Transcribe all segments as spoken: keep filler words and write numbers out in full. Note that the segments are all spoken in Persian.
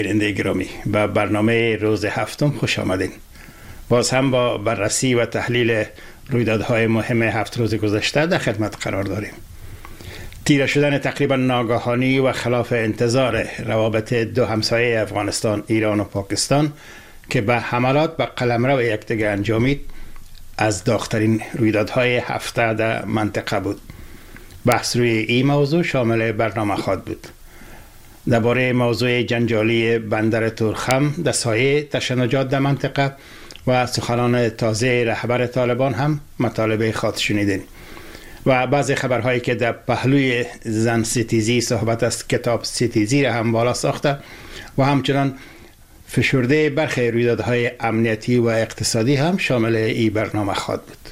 بیننده گرامی، به برنامه روز هفتم خوش آمدین. باز هم با بررسی و تحلیل رویدادهای مهم هفت روز گذشته در خدمت قرار داریم. تیره شدن تقریبا ناگهانی و خلاف انتظار روابط دو همسایه افغانستان، ایران و پاکستان که به حملات به قلمرو یکدیگر انجامید، از داغ‌ترین رویدادهای هفته در منطقه بود. بحث روی این موضوع شامل برنامه خواهد بود. درباره موضوع جنجالی بندر تورخم در سایه تشنجات در منطقه و سخنان تازه رهبر طالبان هم مطالب خاطر شنیدین و بعضی خبرهایی که در پهلوی زن ستیزی صحبت از کتاب ستیزی را هم بالا ساخته و همچنان فشرده برخی رویدادهای امنیتی و اقتصادی هم شامل این برنامه خواهد بود.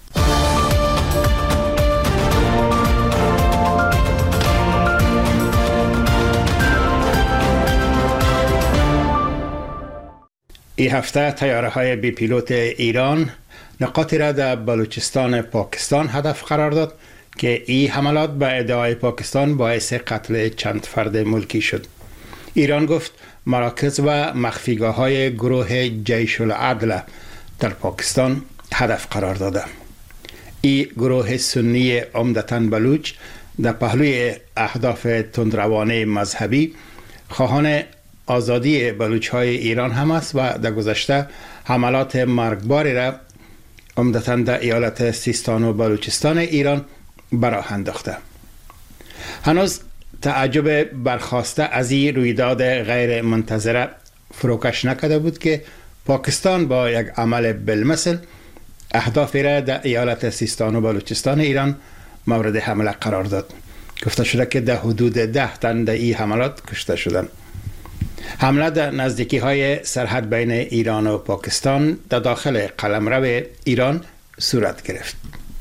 این هفته طیاره های بی پیلوت ایران نقاطی را در بلوچستان پاکستان هدف قرار داد که این حملات به ادعای پاکستان باعث قتل چند فرد ملکی شد. ایران گفت مراکز و مخفیگاه های گروه جیش العدل در پاکستان هدف قرار داده. این گروه سنی عمدتاً بلوچ در پهلوی اهداف تندروانه مذهبی خواهان آزادی بلوچ های ایران هم است و در گذشته حملات مرگباری را عمدتاً در ایالت سیستان و بلوچستان ایران براه انداخته. هنوز تعجب برخاسته از این رویداد غیر منتظره فروکش نکرده بود که پاکستان با یک عمل بالمثل اهدافی را در ایالت سیستان و بلوچستان ایران مورد حمله قرار داد. گفته شده که در حدود ده تن در این حملات کشته شدند. حمله در نزدیکی های سرحد بین ایران و پاکستان در داخل قلمرو ایران صورت گرفت.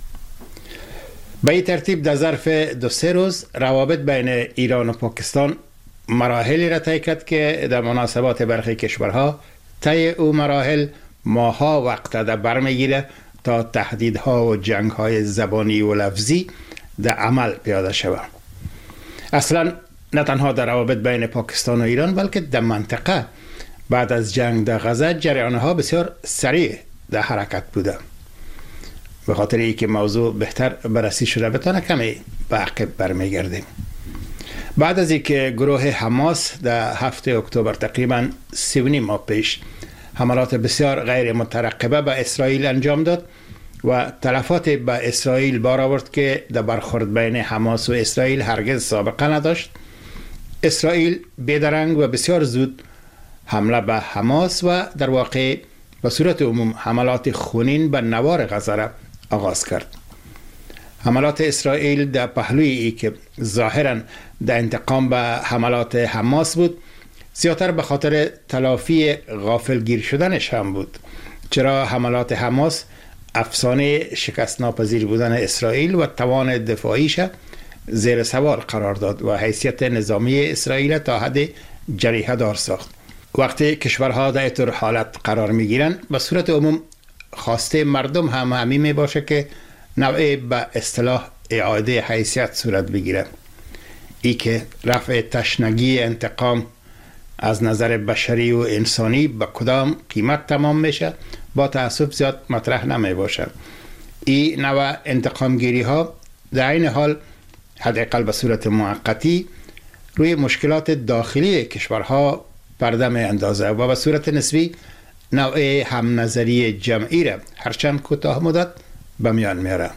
به این ترتیب در ظرف دو سه روز روابط بین ایران و پاکستان مراحلی را طی کرد که در مناسبات برخی کشورها طی او مراحل ماها وقت در بر میگیره تا تهدیدها و جنگهای زبانی و لفظی در عمل پیاده شود. اصلا نه تنها در روابط بین پاکستان و ایران بلکه در منطقه بعد از جنگ در غزه جریانها بسیار سریع در حرکت بوده. به خاطر اینکه موضوع بهتر بررسی شده بتانه کمی به عقب برمیگردیم. بعد از اینکه گروه حماس در هفته اکتبر تقریبا سی و نیم ماه پیش حملات بسیار غیر مترقبه به اسرائیل انجام داد و تلفات به اسرائیل بار آورد که در برخورد بین حماس و اسرائیل هرگز سابقه نداشت، اسرائیل بیدرنگ و بسیار زود حمله به حماس و در واقع به صورت عموم حملات خونین به نوار غزه را آغاز کرد. حملات اسرائیل در پهلوی ای که ظاهراً در انتقام به حملات حماس بود، زیادتر به خاطر تلافی غافلگیر شدنش هم بود، چرا حملات حماس افسانه شکست ناپذیر بودن اسرائیل و توان دفاعیش زیر سوال قرار داد و حیثیت نظامی اسرائیل تا حد جریحه دار ساخت. وقتی کشورها در اینطور حالت قرار می گیرن به صورت عموم خواسته مردم هم همین می باشه که نوعی به اصطلاح اعاده حیثیت صورت بگیره. ای که رفع تشنگی انتقام از نظر بشری و انسانی به کدام قیمت تمام میشه با تأسف زیاد مطرح نمی باشه. این نوع انتقام گیری ها در این حال حداقل به صورت موقتی روی مشکلات داخلی کشورها پرده می اندازه و به صورت نسبی نوع هم نظری جمعی را هرچند کوتاه مدت به میان میاره.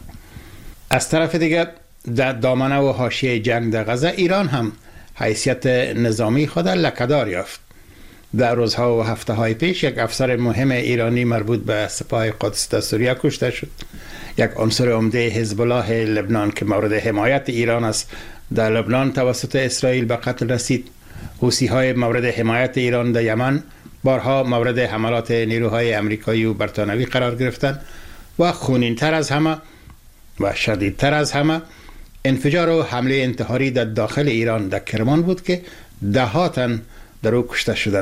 از طرف دیگر در دامنه و حاشیه جنگ در غزه ایران هم حیثیت نظامی خود لکه‌دار یافت. در روزها و هفته های پیش یک افسر مهم ایرانی مربوط به سپاه قدس در سوریه کشته شد. یک عنصر عمده حزب الله لبنان که مورد حمایت ایران است در لبنان توسط اسرائیل به قتل رسید. حوثی های مورد حمایت ایران در یمن بارها مورد حملات نیروهای امریکایی و برتانوی قرار گرفتند و خونین‌تر از همه و شدیدتر از همه انفجار و حمله انتحاری در داخل ایران در کرمان بود که ده ها تن در او کشته شدند.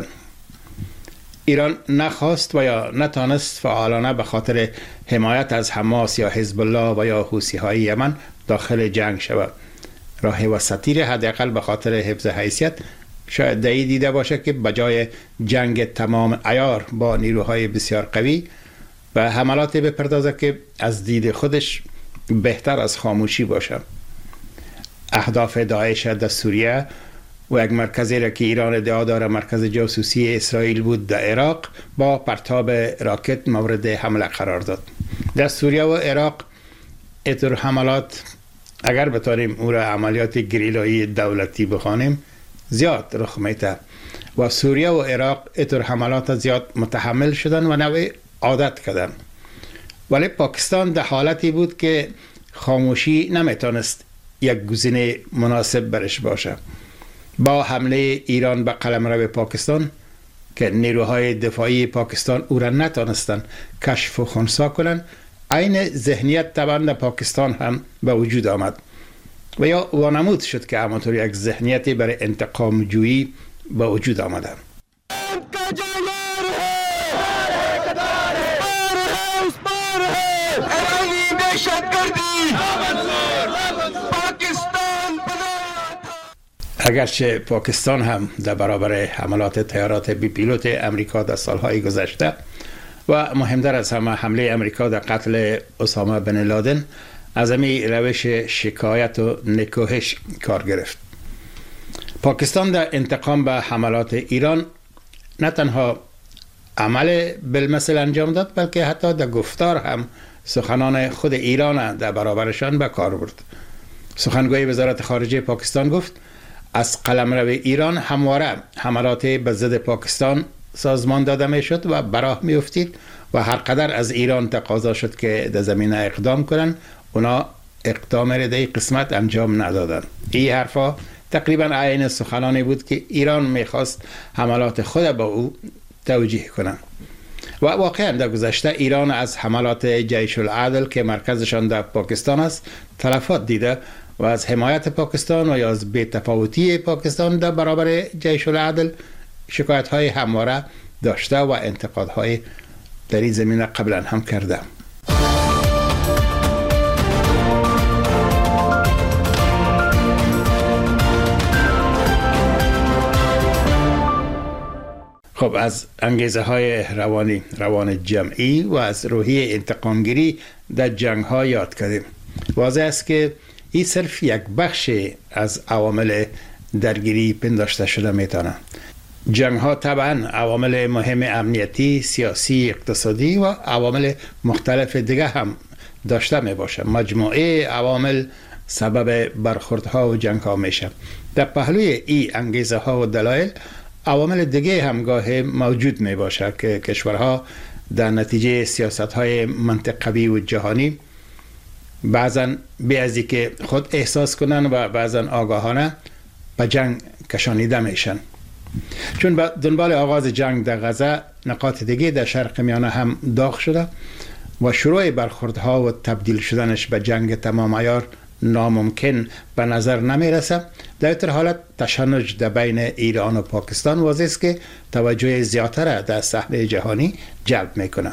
ایران نخواست و یا نتانست فعالانه به خاطر حمایت از حماس یا حزب الله و یا حوثی های یمن داخل جنگ شود. راه وسطی حداقل به خاطر حفظ حیثیت شاید دایی دیده باشه که بجای جنگ تمام عیار با نیروهای بسیار قوی و حملاتی بپردازه که از دید خودش بهتر از خاموشی باشه. اهداف داعش در سوریه و یک مرکزی را که ایران ادعا داره مرکز جاسوسی اسرائیل بود در عراق با پرتاب راکت مورد حمله قرار داد. در سوریه و عراق اینطور حملات اگر بتاریم او را عملیات گریلایی دولتی بخوانیم زیاد رخ میده و سوریه و عراق اینطور حملات زیاد متحمل شدن و نوع عادت کردن. ولی پاکستان در حالتی بود که خاموشی نمیتونست یک گزینه مناسب برش باشه. با حمله ایران به قلمرو پاکستان که نیروهای دفاعی پاکستان او را نتونستن کشف و خنثی کنن، عین ذهنیت طبعا در پاکستان هم به وجود آمد و یا وانمود شد که همانطور یک ذهنیتی برای انتقام جویی به وجود آمده. اگرچه پاکستان هم در برابر حملات طیارات بی پیلوت امریکا در سالهای گذشته و مهمتر از همه حمله امریکا در قتل اسامه بن لادن از امی روش شکایت و نکوهش کار گرفت. پاکستان در انتقام به حملات ایران نه تنها عمل بالمثل انجام داد بلکه حتی در گفتار هم سخنان خود ایران در برابرشان به کار برد. سخنگوی وزارت خارجه پاکستان گفت از قلمرو ایران همواره حملات به ضد پاکستان سازمان داده می شد و براه می افتید و هر قدر از ایران تقاضا شد که در زمینه اقدام کنند اونا اقدام را در قسمت انجام ندادن. این حرفا تقریبا عین سخنانی بود که ایران میخواست حملات خود با او توجیه کنند. و واقعا در گذشته ایران از حملات جیش العدل که مرکزشان در پاکستان است تلفات دیده و از حمایت پاکستان و یا از بی‌تفاوتی پاکستان در برابر جیش العدل شکایت های همواره داشته و انتقادهای در این زمینه قبلا هم کرده. خب از انگیزه های روانی روان جمعی و از روحیه انتقامگیری در جنگ ها یاد کردیم. واضح است که این صرف یک بخش از عوامل درگیری پنداشته شده میتونه. جنگ ها طبعا عوامل مهم امنیتی، سیاسی، اقتصادی و عوامل مختلف دیگه هم داشته می باشه. مجموعه عوامل سبب برخوردها و جنگ ها میشه. در پهلوی این انگیزه ها و دلایل عوامل دیگه هم گاهی موجود می باشه که کشورها در نتیجه سیاست های منطقوی و جهانی بعضا به ازی که خود احساس کنن و بعضا آگاهانه به جنگ کشانیده میشن. چون به دنبال آغاز جنگ در غزه نقاط دیگه در شرق میانه هم داغ شده و شروع برخوردها و تبدیل شدنش به جنگ تمام عیار ناممکن به نظر نمی رسه. در این حالت تشنج در بین ایران و پاکستان واضح است که توجه زیادتر در صحنه جهانی جلب میکنه.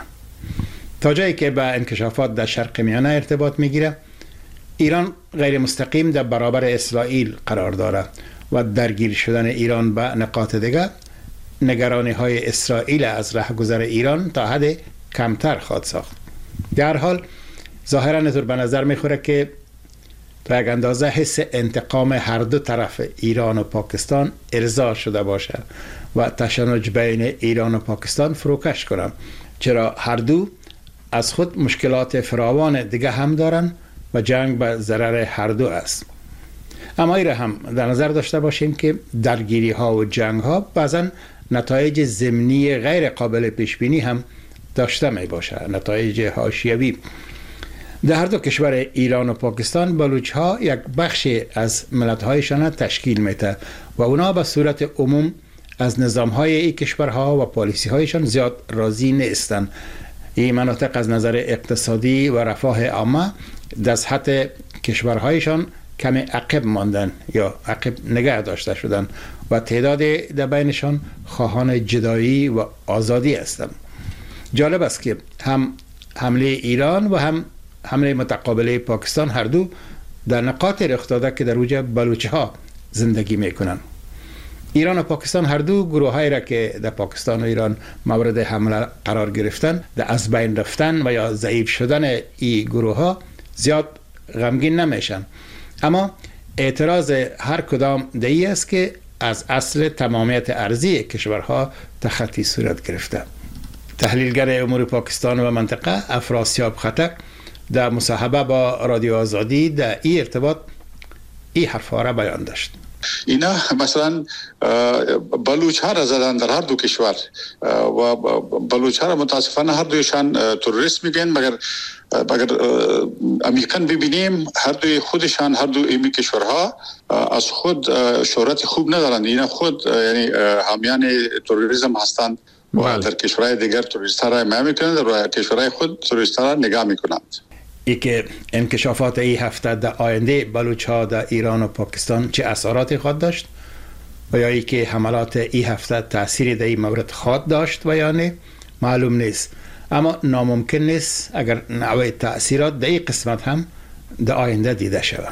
تا جایی که به انکشافات در شرق میانه ارتباط میگیره، ایران غیر مستقیم در برابر اسرائیل قرار داره و درگیر شدن ایران به نقاط دیگه نگرانی های اسرائیل از رهگذر ایران تا حد کمتر خواهد ساخت. در حال ظاهرا اینطور به نظر میخوره که تا یک اندازه حس انتقام هر دو طرف ایران و پاکستان ارضا شده باشه و تشنج بین ایران و پاکستان فروکش کنه، چرا هر دو از خود مشکلات فراوان دیگه هم دارن و جنگ به ضرر هر دو است. اما این را هم در نظر داشته باشیم که درگیری ها و جنگ ها بعضا نتایج ضمنی غیر قابل پیش بینی هم داشته می باشه، نتایج حاشیوی. در هر دو کشور ایران و پاکستان بلوچ ها یک بخش از ملت هایشان تشکیل میده و اونا به صورت عموم از نظام های این کشورها و پالیسی هایشان زیاد راضی نیستند. این مناطق از نظر اقتصادی و رفاه عامه در سطح کشورهایشان کمی عقب ماندن یا عقب نگه داشته شدن و تعداد در بینشان خواهان جدایی و آزادی هستند. جالب است که هم حمله ایران و هم حمله متقابله پاکستان هر دو در نقاط رخ داده که در اوج بلوچ ها زندگی میکنن. ایران و پاکستان هر دو گروه هایی را که در پاکستان و ایران مورد حمله قرار گرفتن، در از بین رفتن و یا ضعیف شدن این گروه ها زیاد غمگین نمیشن. اما اعتراض هر کدام دهی است که از اصل تمامیت ارضی کشورها تخطی صورت گرفته. تحلیلگر امور پاکستان و منطقه افراسیاب خطک در مصاحبه با رادیو آزادی در این ارتباط این حرفا را بیان داشت. اینا مثلا بلوچ ها را زدن در هر دو کشور و بلوچ ها را متاسفانه هر دویشان تروریست میگن، مگر مگر عمیقاً ببینیم هر دوی خودشان هر دو این کشورها از خود شهرت خوب ندارند. اینا خود یعنی حامیان تروریسم هستند و در کشورهای دیگر تروریست را حمایت میکنند و کشورهای خود تروریست را نگاه میکنند. ای که انکشافات این هفته در آینده بلوچ ها در ایران و پاکستان چه اثراتی خواهد داشت و یا ای که حملات این هفته تأثیری در این مورد خواهد داشت و یا نه معلوم نیست. اما ناممکن نیست اگر نوع تأثیرات در این قسمت هم در آینده دیده شود.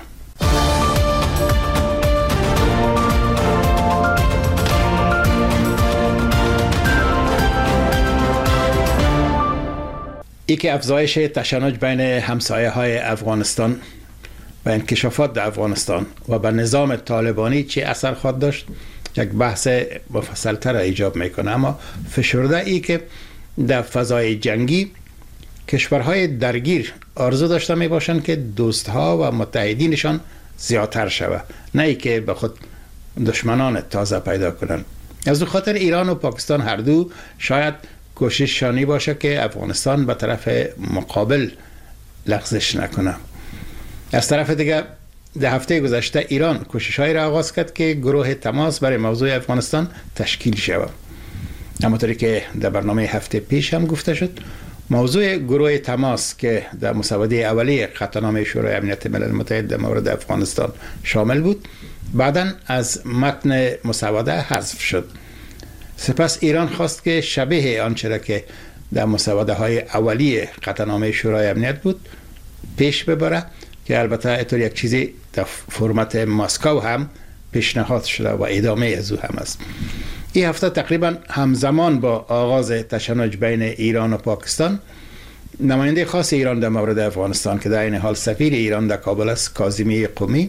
ای که افزایش تشنج بین همسایه های افغانستان و انکشافات در افغانستان و به نظام طالبانی چه اثر خواهد داشت یک بحث مفصل تر ایجاب میکنه. اما فشرده ای که در فضای جنگی کشورهای درگیر آرزو داشته می باشند که دوستها و متحدینشان زیادتر شود، نه ای که به خود دشمنان تازه پیدا کنند. از اون خاطر ایران و پاکستان هر دو شاید کوشش شانی باشه که افغانستان به طرف مقابل لغزش نکنه. از طرف دیگه در هفته گذشته ایران کوشش‌هایی را آغاز کرد که گروه تماس برای موضوع افغانستان تشکیل شود. همونطوری که در برنامه هفته پیش هم گفته شد، موضوع گروه تماس که در مسوده اولیه قطعنامه شورای امنیت ملل متحد در مورد افغانستان شامل بود، بعداً از متن مسوده حذف شد. سپس ایران خواست که شبیه آنچه را که در مسوده های اولیه قطعنامه شورای امنیت بود پیش ببره، که البته اینطور یک چیزی در فرمت مسکو هم پیشنهاد شده و ادامه از او هم است. این هفته تقریبا همزمان با آغاز تشنج بین ایران و پاکستان، نماینده خاص ایران در مورد افغانستان که در این حال سفیر ایران در کابل است، کاظمی قمی،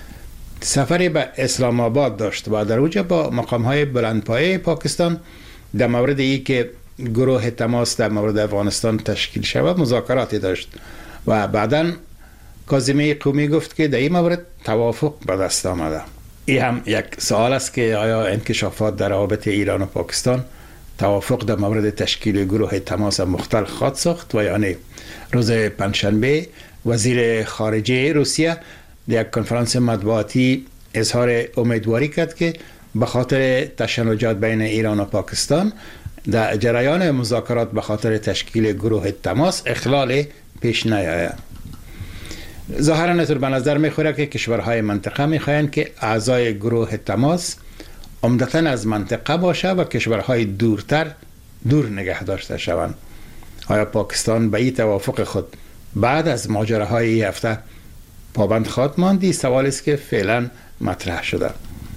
سفری به اسلام آباد داشت و در اونجا با مقام‌های بلندپایه پاکستان در مورد ای که گروه تماس در مورد افغانستان تشکیل شود مذاکراتی داشت و بعداً کاظمی قمی گفت که در این مورد توافق به دست آمده. این هم یک سوال است که آیا انکشافات در روابط ایران و پاکستان توافق در مورد تشکیل گروه تماس مختل خواهد ساخت و یا نه؟ روز پنجشنبه وزیر خارجه روسیه در یک کنفرانس مطبوعاتی اظهار امیدواری کرد که به خاطر تشنجات بین ایران و پاکستان در جریان مذاکرات به خاطر تشکیل گروه تماس اخلال پیش نیاید. ظاهرا نطور به نظر میخوره که کشورهای منطقه میخواین که اعضای گروه تماس عمدتاً از منطقه باشه و کشورهای دورتر دور نگه داشته شوند. آیا پاکستان به این توافق خود بعد از ماجراهای این هفته پابند خواهد ماند؟ سوالی است که فعلا مطرح شده.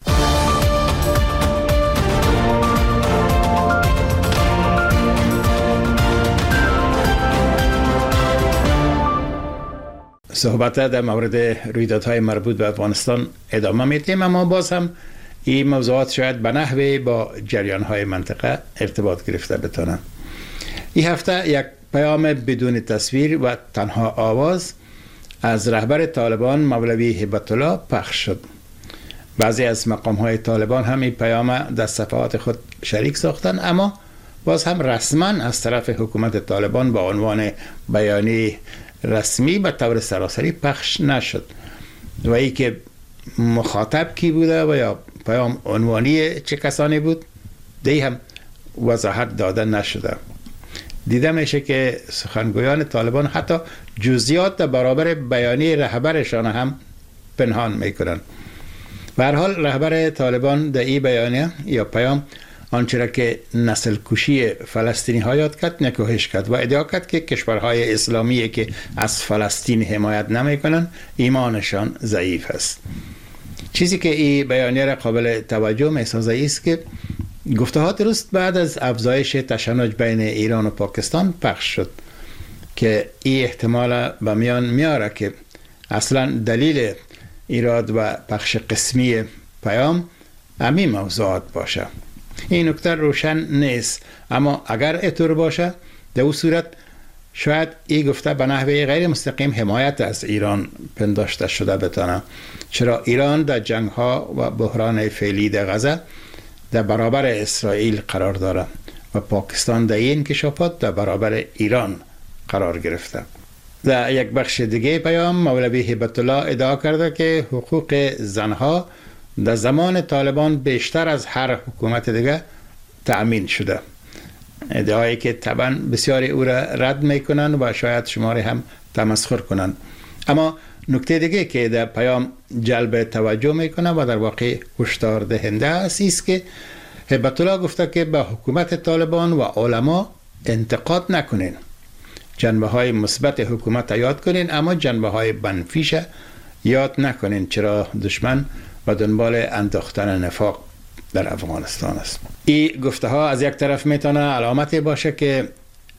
صحبت در مورد رویدادهای مربوط به افغانستان ادامه میدیم، اما باز هم این موضوعات شاید به نحوی با جریانهای منطقه ارتباط گرفته بتونن. این هفته یک پیام بدون تصویر و تنها آواز از رهبر طالبان مولوی هبت الله پخش شد. بعضی از مقام‌های طالبان هم این پیام در صفحات خود شریک ساختن، اما باز هم رسما از طرف حکومت طالبان با عنوان بیانیه رسمی به طور سراسری پخش نشد و ای که مخاطب کی بوده و یا پیام عنوانی چه کسانی بود دی هم وضاحت داده نشده. دیده میشه که سخنگویان طالبان حتی جزئیات در برابر بیانیه رهبرشان هم پنهان میکنن. به هر حال رهبر طالبان در این بیانیه یا پیام آنچه را که نسل کشی فلسطینی ها یاد کرد نکوهش کرد و ادعا کرد که کشورهای اسلامی که از فلسطین حمایت نمی کنند ایمانشان ضعیف است. چیزی که این بیانیه قابل توجه می‌سازه است که گفته ها درست بعد از افزایش تشنج بین ایران و پاکستان پخش شد که این احتمال به میان میاره که اصلا دلیل ایراد و پخش قسمی پیام همین موضوعات باشه. این نکته روشن نیست، اما اگر اینطور باشه در اون صورت شاید این گفته به نحوه غیر مستقیم حمایت از ایران پنداشته شده بتانه، چرا ایران در جنگ ها و بحران فعلی در غزه در برابر اسرائیل قرار داره و پاکستان در این انکشافات در برابر ایران قرار گرفته. در یک بخش دیگه پیام مولوی هیبت الله ادعا کرده که حقوق زنها در زمان طالبان بیشتر از هر حکومت دیگه تأمین شده، ادعایی که طبعا بسیاری او را رد میکنن و شاید شماری هم تمسخر کنن. اما نکته دیگه که در پیام جلب توجه میکنه و در واقع هشدار دهنده است که هیبت الله گفته که به حکومت طالبان و علما انتقاد نکنین، جنبه های مثبت حکومت یاد کنین اما جنبه های منفیش یاد نکنین، چرا دشمن و دنبال انداختن نفاق در افغانستان است. این گفته ها از یک طرف میتونه علامتی باشه که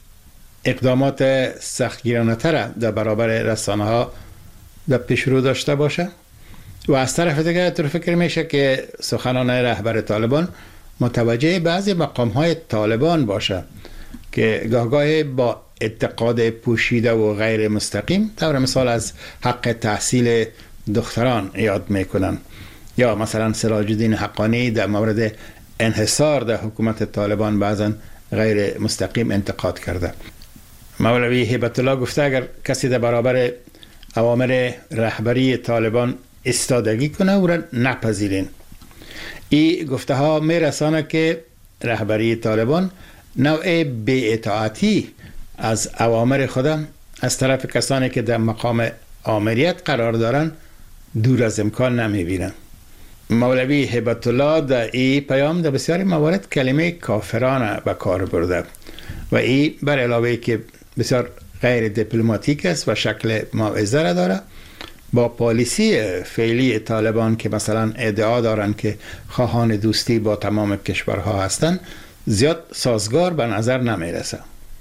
اقدامات سختگیرانه تر در برابر رسانه ها در پیش رو داشته باشه و از طرف دیگه طور فکر میشه که سخنان رهبر طالبان متوجه بعضی مقام های طالبان باشه که گاهگاه با اعتقاد پوشیده و غیر مستقیم طور مثال از حق تحصیل دختران یاد میکنن، یا مثلا سراج الدین حقانی در مورد انحصار در حکومت طالبان بعضا غیر مستقیم انتقاد کرده. مولوی هیبت الله گفته اگر کسی در برابر اوامر رهبری طالبان ایستادگی کنه او را نپذیرین. این گفته ها میرسانه که رهبری طالبان نوع بی‌اطاعتی از اوامر خود از طرف کسانی که در مقام آمریت قرار دارن دور از امکان نمیبینن. مولوی هیبت الله در این پیام در بسیاری موارد کلمه کافرانه به کار برده و این بر علاوه که بسیار غیر دیپلماتیک است و شکل موعظه را داره، با پالیسی فعلی طالبان که مثلا ادعا دارن که خواهان دوستی با تمام کشورها هستند زیاد سازگار به نظر نمیرسه.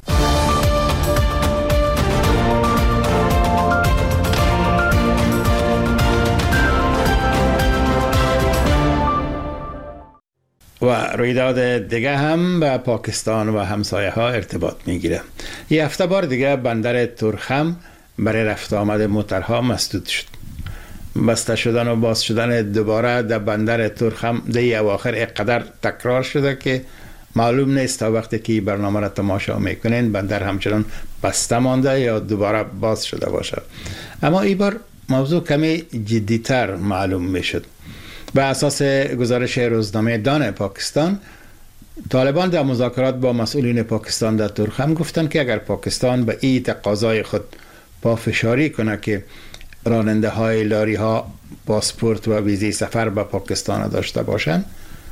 و رویداد دیگه هم به پاکستان و همسایه ها ارتباط میگیره. یه هفته بار دیگه بندر تورخم برای رفت آمد موترها مسدود شد. بسته شدن و باز شدن دوباره در بندر تورخم در اواخر اقدر تکرار شده که معلوم نیست تا وقتی که برنامه را تماشا میکنین بندر همچنان بسته مانده یا دوباره باز شده باشه. اما این بار موضوع کمی جدیتر معلوم میشد. به اساس گزارش روزنامه دان پاکستان، طالبان در مذاکرات با مسئولین پاکستان در تورخم گفتند که اگر پاکستان به این تقاضای خود پافشاری کنه که راننده های لاری ها پاسپورت و ویزی سفر به پاکستان داشته باشند،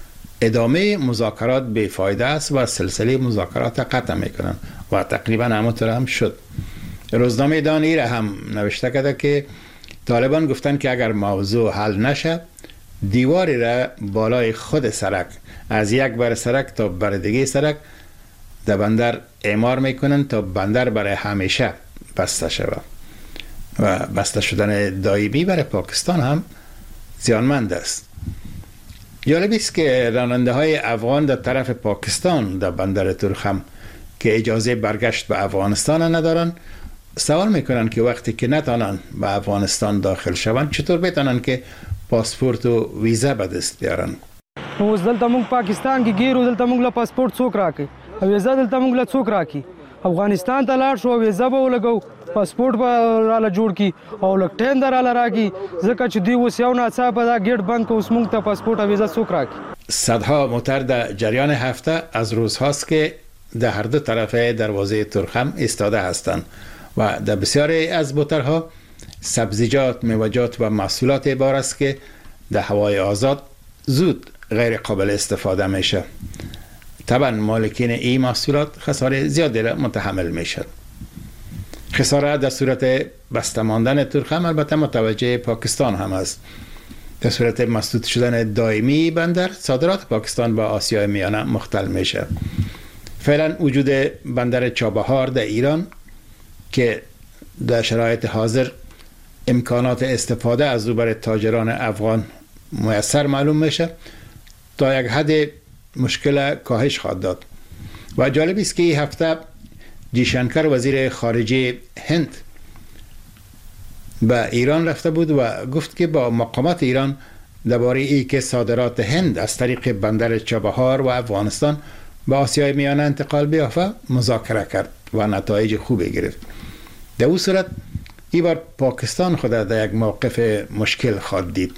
ادامه مذاکرات بیفایده است و سلسله مذاکرات قطع میکنن و تقریبا همونطور هم شد. روزنامه دان ای را هم نوشته کرده که طالبان گفتند که اگر موضوع حل نشه دیواری را بالای خود سرک از یک بر سرک تا بر دیگه سرک در بندر اعمار میکنن تا بندر برای همیشه بسته شود و بسته شدن دائمی برای پاکستان هم زیانمند است. جالب است که راننده های افغان در طرف پاکستان در بندر تورخم که اجازه برگشت به افغانستان ندارن سوال میکنن که وقتی که نتانن به افغانستان داخل شوند چطور بتانن که پاسپورت و ویزا به دست بیارن. اوس دلته موږ پاکستان کې ګیرو دلته موږ له پاسپورت څوک راکړي او ویزا دلته موږ له څوک راکړي افغانستان ته لاړ شو ویزا به ولګو پاسپورت به راله جوړ کی او لږ ټایم در راله راکړي ځکه چې دوی اوس یو ناڅاپه دا ګیټ بند که اوس موږ ته پاسپورت او ویزا څوک راکړي. صدها موتر در جریان هفته از روزهاست که در هر دو طرف دروازه تورخم ایستاده هستند و در بسیاری از موترها سبزیجات، میوه‌جات و محصولات بار است که در هوای آزاد زود غیر قابل استفاده میشه. طبعا مالکین این محصولات خساره زیادی را متحمل میشن. خساره در صورت بسته ماندن تورخم البته متوجه پاکستان هم است. در صورت مسدود شدن دائمی بندر، صادرات پاکستان به آسیای میانه مختل میشه. فعلا وجود بندر چابهار در ایران که در شرایط حاضر امکانات استفاده از او برای تاجران افغان میسر معلوم میشه، تا یک حد مشکل کاهش خواهد داد. و جالب است که این هفته جیشنکر وزیر خارجه هند به ایران رفته بود و گفت که با مقامات ایران درباره ای که صادرات هند از طریق بندر چابهار و افغانستان به آسیای میانه انتقال بیافته مذاکره کرد و نتایج خوبی گرفت. در او صورت این بار پاکستان خود در یک موقف مشکل خواهد دید.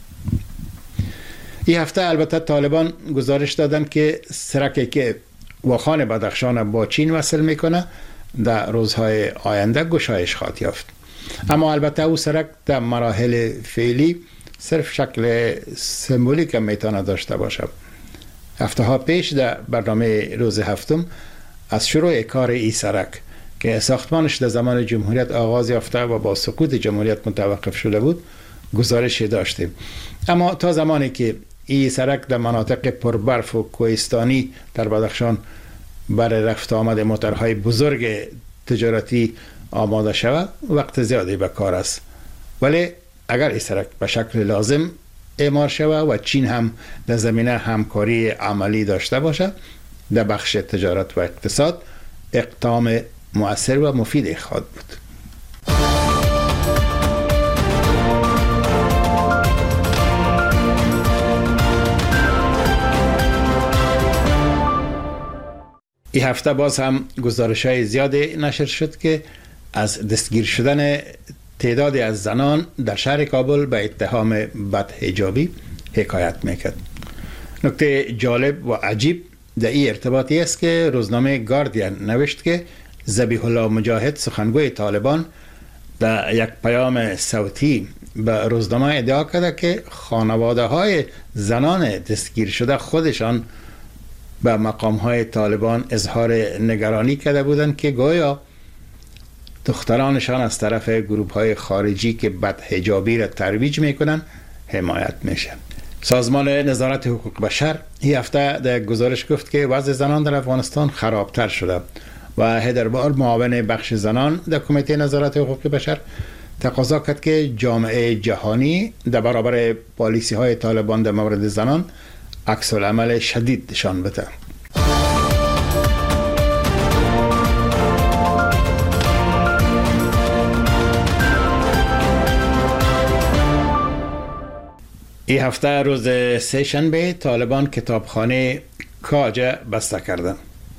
این هفته البته طالبان گزارش دادن که سرکی که واخان بدخشان با چین وصل میکنه در روزهای آینده گشایش خواهد یافت. اما البته او سرک در مراحل فعلی صرف شکل سمبولیک میتونه داشته باشه. هفته ها پیش در برنامه روز هفتم از شروع کار این سرک که ساختمانش در زمان جمهوریت آغاز یافته و با سقوط جمهوریت متوقف شده بود گزارشی داشتیم. اما تا زمانی که این سرک در مناطق پربرف و کوهستانی در بدخشان برای رفت آمد موترهای بزرگ تجارتی آماده شود وقت زیادی به کار است. ولی اگر این سرک به شکل لازم اعمار شود و چین هم در زمینه همکاری عملی داشته باشد، در بخش تجارت و اقتصاد اقدام مؤثر و مفید خواهد بود. این هفته باز هم گزارش های زیادی نشر شد که از دستگیر شدن تعدادی از زنان در شهر کابل به اتهام بدحجابی حکایت میکرد. نکته جالب و عجیب در این ارتباطی است که روزنامه گاردین نوشت که ذبیح الله مجاهد سخنگوی طالبان در یک پیام صوتی به روزنامه ادعا کرده که خانواده های زنان دستگیر شده خودشان به مقام های طالبان اظهار نگرانی کرده بودند که گویا دخترانشان از طرف گروه های خارجی که بدحجابی را ترویج میکنن حمایت میشه. سازمان نظارت حقوق بشر این هفته در گزارش گفت که وضع زنان در افغانستان خرابتر شده و هدربار معاون بخش زنان در کمیته نظارت حقوق بشر تقاضا کرد که جامعه جهانی در برابر پالیسی های طالبان در مورد زنان عکس العمل شدید نشان بده. این هفته روز سه شنبه طالبان کتابخانه کاج بسته کردند.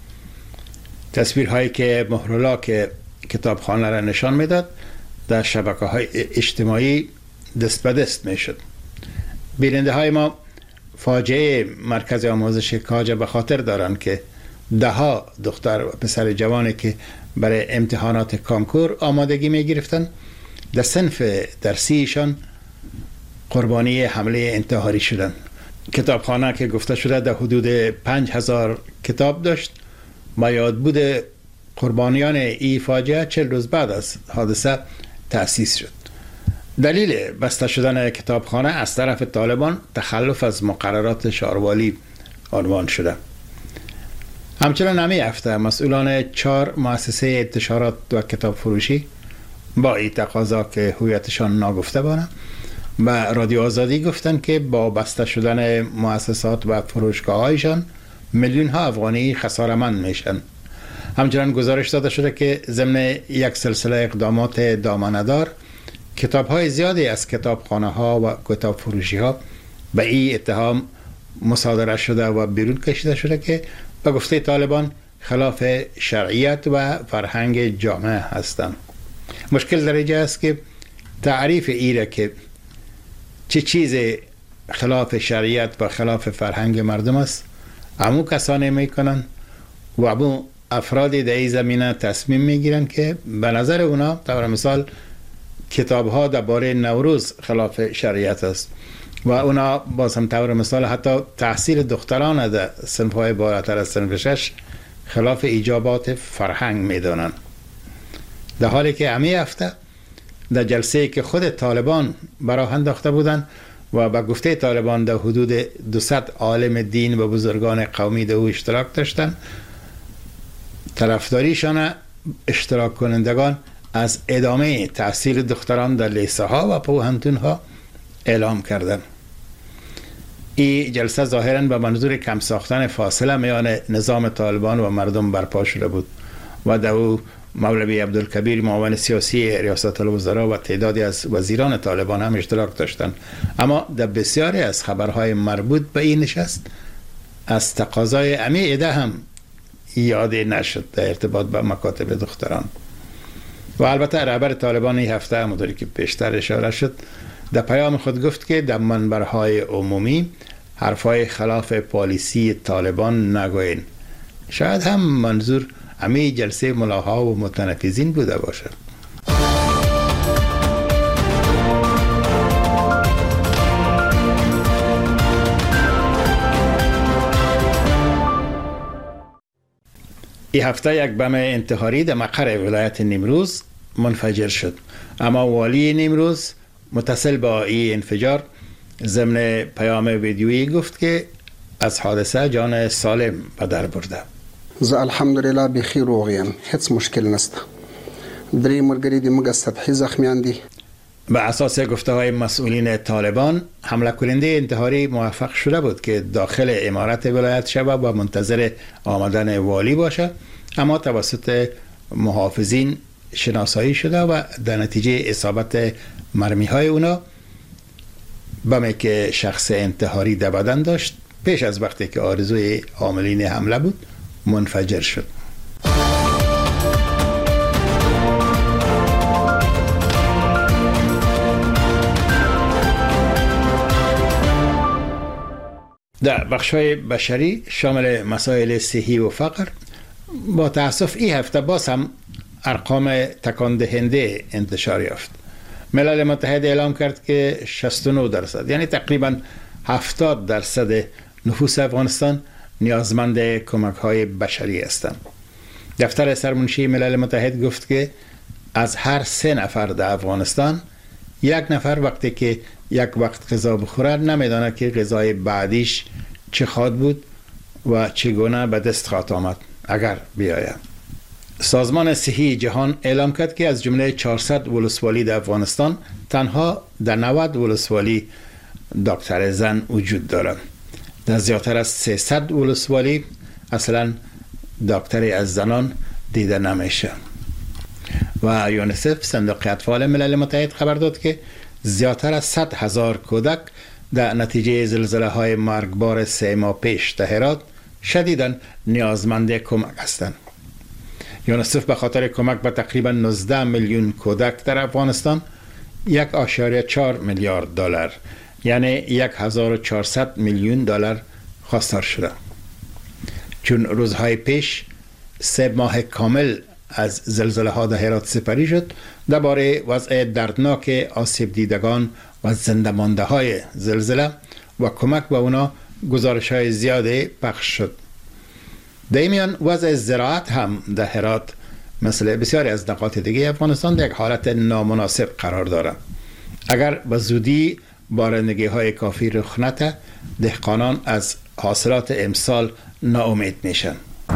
تصویرهایی که مهرالله که کتابخانه را نشان میداد در شبکه های اجتماعی دست به دست میشد. بیننده های ما فاجعه مرکز آموزش کاج به خاطر دارند که ده ها دختر و پسر جوانی که برای امتحانات کانکور آمادگی می گرفتند در صنف درسیشان قربانی حمله انتحاری شدند. کتابخانه که گفته شده در حدود پنج هزار کتاب داشت و یادبود قربانیان این فاجعه چل روز بعد از حادثه تأسیس شد. دلیل بسته شدن کتابخانه از طرف طالبان تخلف از مقررات شاروالی عنوان شده. همچنان همین هفته مسئولان چهار مؤسسه انتشارات و کتاب فروشی با این تقاضا که هویتشان ناگفته بانه و رادیو آزادی گفتند که با بسته شدن مؤسسات و فروشگاه‌هایشان میلیون ها افغانی خساره‌مند میشن. همچنان گزارش داده شده که ضمن یک سلسله اقدامات دامنه‌دار کتاب‌های زیادی از کتابخانه‌ها و کتاب فروشی‌ها به این اتهام مصادره شده و بیرون کشیده شده که به گفته طالبان خلاف شرعیت و فرهنگ جامعه هستند. مشکل در اینجا است که تعریف ایره که چه چیز خلاف شریعت و خلاف فرهنگ مردم است امو کسانی میکنن و امو افرادی در این زمینه تصمیم میگیرن که به نظر اونا طور مثال کتاب ها درباره نوروز خلاف شریعت است و اونا باز هم طور مثال حتی تحصیل دختران در صنف های بالاتر از صنف شش خلاف ایجابات فرهنگ میدانن. در حالی که همین هفته در جلسه که خود طالبان براه انداخته بودند و به گفته طالبان در حدود دویست عالم دین و بزرگان قومی در او اشتراک داشتند. طرفداریشان اشتراک کنندگان از ادامه تحصیل دختران در لیسه ها و پوهنتون ها اعلام کردند. این جلسه ظاهراً به منظور کم ساختن فاصله میان نظام طالبان و مردم برپا شده بود و در او مولوی عبدالکبیر معاون سیاسی ریاست الوزراء و تعدادی از وزیران طالبان هم اشتراک داشتند. اما در بسیاری از خبرهای مربوط به این نشست از تقاضای امی عده هم یاد نشد در ارتباط با مکاتب دختران. و البته رهبر طالبان این هفته همونطوری که پیشتر اشاره شد در پیام خود گفت که در منبرهای عمومی حرفای خلاف پالیسی طالبان نگوین. شاید هم منظور همه جلسه ملاها و متنفذین بوده باشد. این هفته یک بم انتحاری در مقر ولایت نیمروز منفجر شد، اما والی نیمروز متصل با این انفجار ضمن پیام ویدیویی گفت که از حادثه جان سالم به در برده. زه الحمدلله بخیر وغیم، هیچ مشکل نست. دری مرگری دی مگه سطحی زخمیان دی. به اساس گفته های مسئولین طالبان حمله کننده انتحاری موفق شده بود که داخل امارت ولایت شود و منتظر آمدن والی باشه، اما توسط محافظین شناسایی شده و در نتیجه اصابت مرمی های اونا بمی که شخص انتحاری در بدن داشت پیش از وقتی که آرزوی عاملین حمله بود منفجر شد. در بخش‌های بشری شامل مسائل صحی و فقر با تأسف این هفته باز هم ارقام تکان دهنده انتشار یافت. ملل متحد اعلام کرد که شصت و نه درصد یعنی تقریبا هفتاد درصد نفوس افغانستان نیازمند کمک‌های بشری هستند. دفتر سرمنشی ملل متحد گفت که از هر سه نفر در افغانستان یک نفر وقتی که یک وقت غذا بخورد نمیداند که غذای بعدیش چه خواهد بود و چگونه به دست خواهد آمد اگر بیاید. سازمان صحی جهان اعلام کرد که از جمله چهارصد ولسوالی در افغانستان تنها در نود ولسوالی دکتر زن وجود دارد. در زیادتر از سیصد ولسوالی اصلا دکتری از زنان دیده نمیشه. و یونیسف صندوق اطفال ملل متحد خبر داد که زیادتر از صد هزار کودک در نتیجه زلزله های مرگبار سه ماه پیش در هرات شدیداً نیازمند کمک هستند. یونیسف به خاطر کمک به تقریبا نوزده میلیون کودک در افغانستان یک اشاریه چهار میلیارد دلار یعنی یک هزار و چهارصد میلیون دلار خواستار شده. چون روزهای پیش سه ماه کامل از زلزله ها در هرات سپری شد، درباره وضع دردناک آسیب دیدگان و زنده مانده های زلزله و کمک به اونا گزارش های زیاده پخش شد. در این میان وضع زراعت هم در هرات مثل بسیاری از نقاط دیگه افغانستان در یک حالت نامناسب قرار دارد. اگر به زودی بارندگی های کافی رخ نده، دهقانان از حاصلات امسال ناامید میشن.